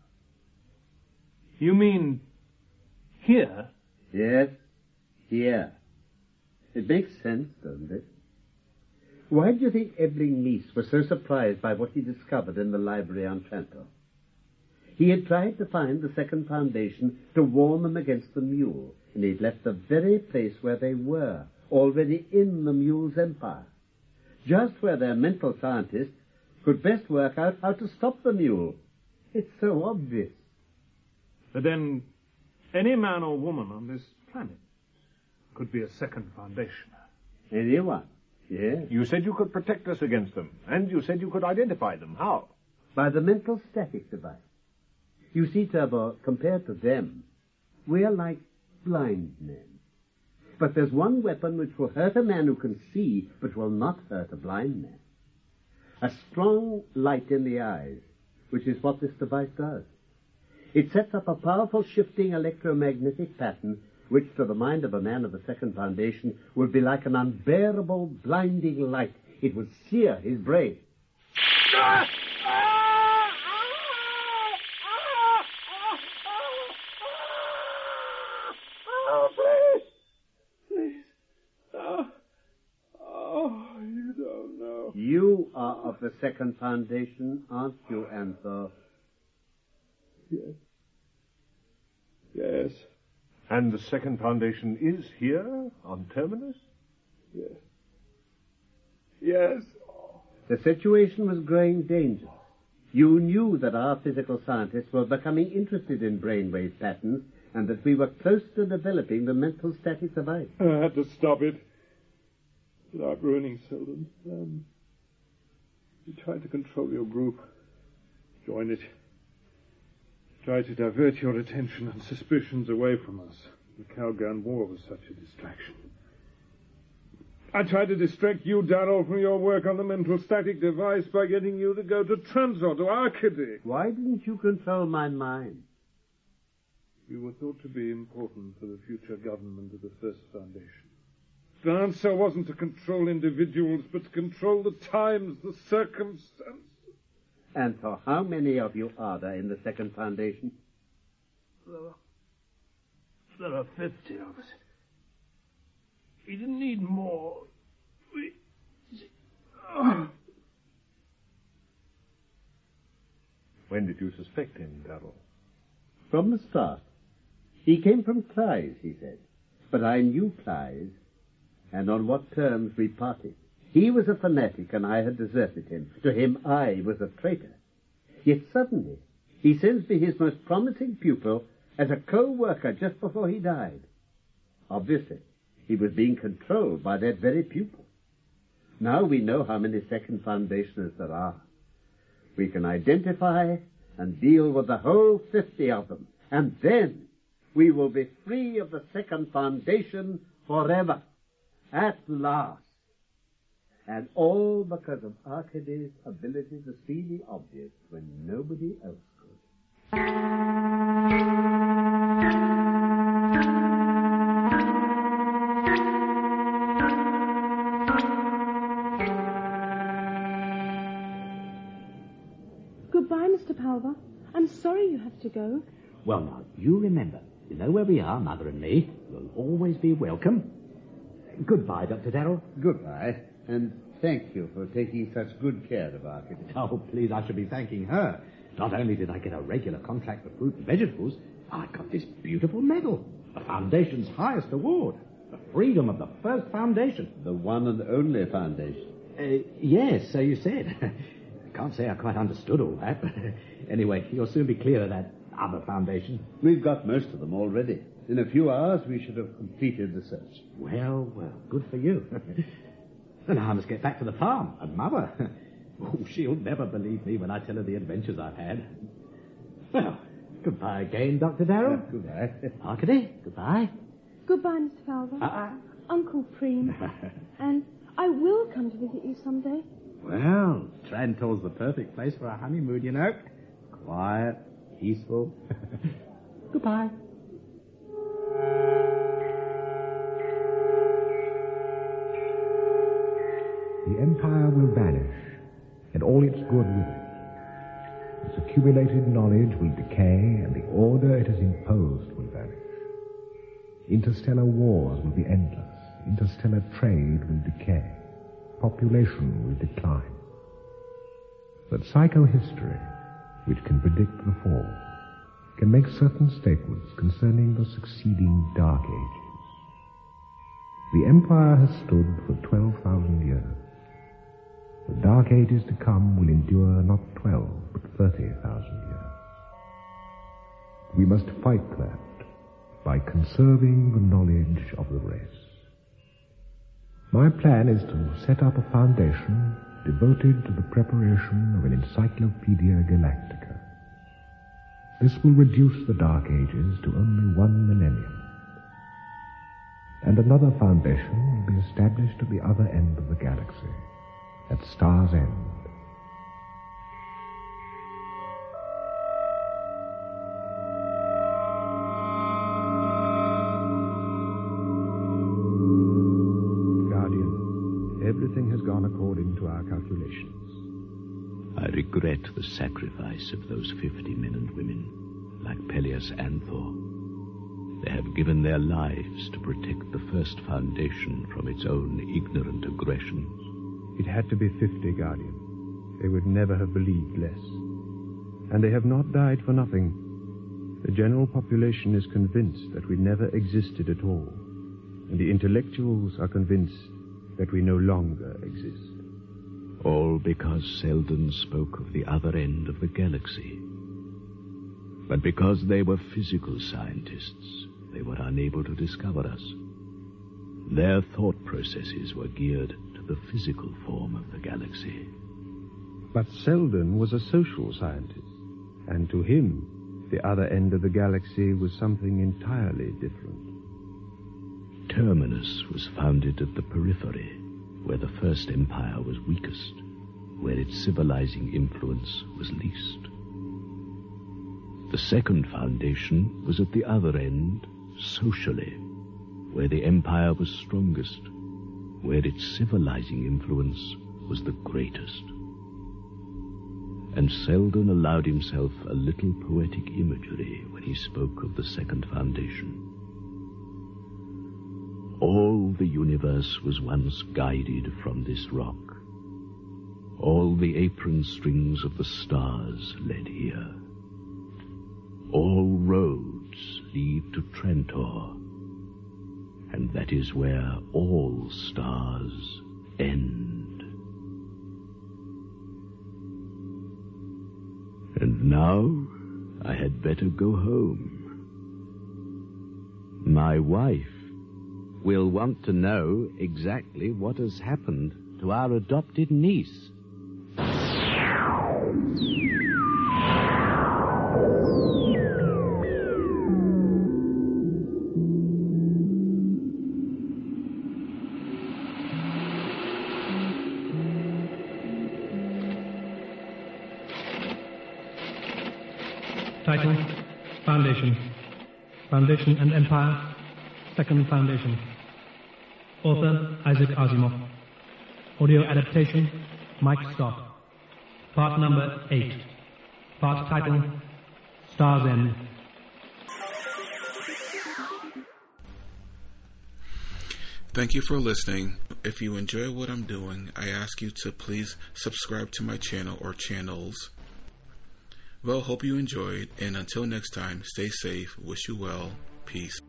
You mean here? Yes, here. It makes sense, doesn't it? Why do you think Ebling Meese was so surprised by what he discovered in the library on Trantor? He had tried to find the Second Foundation to warn them against the mule, and he'd left the very place where they were, already in the mule's empire, just where their mental scientists could best work out how to stop the mule. It's so obvious. But then, any man or woman on this planet could be a Second Foundationer. Anyone, yes. You said you could protect us against them, and you said you could identify them. How? By the mental static device. You see, Turbo, compared to them, we're like blind men. But there's one weapon which will hurt a man who can see, but will not hurt a blind man. A strong light in the eyes, which is what this device does. It sets up a powerful shifting electromagnetic pattern, which to the mind of a man of the Second Foundation would be like an unbearable blinding light. It would sear his brain. You are of the Second Foundation, aren't you, Anthor? Yes. Yes. And the Second Foundation is here, on Terminus? Yes. Yes. The situation was growing dangerous. You knew that our physical scientists were becoming interested in brainwave patterns, and that we were close to developing the mental static device. I had to stop it without ruining Selden. You tried to control your group. Join it. Try to divert your attention and suspicions away from us. The Calgan War was such a distraction. I tried to distract you, Darrell, from your work on the mental static device by getting you to go to Trantor, to Arcady. Why didn't you control my mind? You were thought to be important for the future government of the First Foundation. The answer wasn't to control individuals, but to control the times, the circumstances. And for how many of you are there in the Second Foundation? There are 50 of us. We didn't need more. When did you suspect him, Darrell? From the start. He came from Clive, he said. But I knew Clive, and on what terms we parted. He was a fanatic, and I had deserted him. To him, I was a traitor. Yet suddenly, he sends me his most promising pupil as a co-worker just before he died. Obviously, he was being controlled by that very pupil. Now we know how many Second Foundationers there are. We can identify and deal with the whole 50 of them, and then we will be free of the Second Foundation forever. At last. And all because of Arcady's ability to see the obvious when nobody else could. Goodbye, Mr. Palver. I'm sorry you have to go. Well, now, you remember, you know where we are, Mother and me. You'll always be welcome. Goodbye, Dr. Darrell. Goodbye, and thank you for taking such good care of Arcady. Oh, please, I should be thanking her. Not only did I get a regular contract for fruit and vegetables, I got this beautiful medal, the Foundation's highest award, the freedom of the First Foundation. The one and only foundation. Yes, so you said. I can't say I quite understood all that, but anyway, you'll soon be clear of that other foundation. We've got most of them already. In a few hours, we should have completed the search. Well, good for you. And now I must get back to the farm. And Mother, she'll never believe me when I tell her the adventures I've had. Well, goodbye again, Dr. Darrell. Goodbye. Arcady, goodbye. Goodbye, Mr. Palver. Uncle Preem. And I will come to visit you someday. Well, Trantor's the perfect place for a honeymoon, you know. Quiet, peaceful. Goodbye. The empire will vanish, and all its good with it. Its accumulated knowledge will decay, and the order it has imposed will vanish. Interstellar wars will be endless. Interstellar trade will decay. Population will decline. But psychohistory, which can predict the fall, can make certain statements concerning the succeeding Dark Ages. The Empire has stood for 12,000 years. The Dark Ages to come will endure not 12, but 30,000 years. We must fight that by conserving the knowledge of the race. My plan is to set up a foundation devoted to the preparation of an Encyclopedia Galactica. This will reduce the Dark Ages to only 1 millennium. And another foundation will be established at the other end of the galaxy, at Star's End. Guardian, everything has gone according to our calculations. I regret the sacrifice of those 50 men and women, like Peleus and Thor. They have given their lives to protect the First Foundation from its own ignorant aggressions. It had to be 50, Guardian. They would never have believed less. And they have not died for nothing. The general population is convinced that we never existed at all. And the intellectuals are convinced that we no longer exist. All because Selden spoke of the other end of the galaxy. But because they were physical scientists, they were unable to discover us. Their thought processes were geared to the physical form of the galaxy. But Selden was a social scientist, and to him, the other end of the galaxy was something entirely different. terminus was founded at the periphery, where the First Empire was weakest, where its civilizing influence was least. The second foundation was at the other end, socially, where the empire was strongest, where its civilizing influence was the greatest. And Selden allowed himself a little poetic imagery when he spoke of the second foundation. All the universe was once guided from this rock. All the apron strings of the stars led here. All roads lead to Trantor, and that is where all stars end. And now I had better go home. My wife will want to know exactly what has happened to our adopted niece. Title, Foundation. Foundation and Empire, Second Foundation. Author, Isaac Asimov. Audio adaptation, Mike Scott. Part number 8. Part title, Star's End. Thank you for listening. If you enjoy what I'm doing, I ask you to please subscribe to my channel or channels. Well, hope you enjoyed, and until next time, stay safe, wish you well, peace.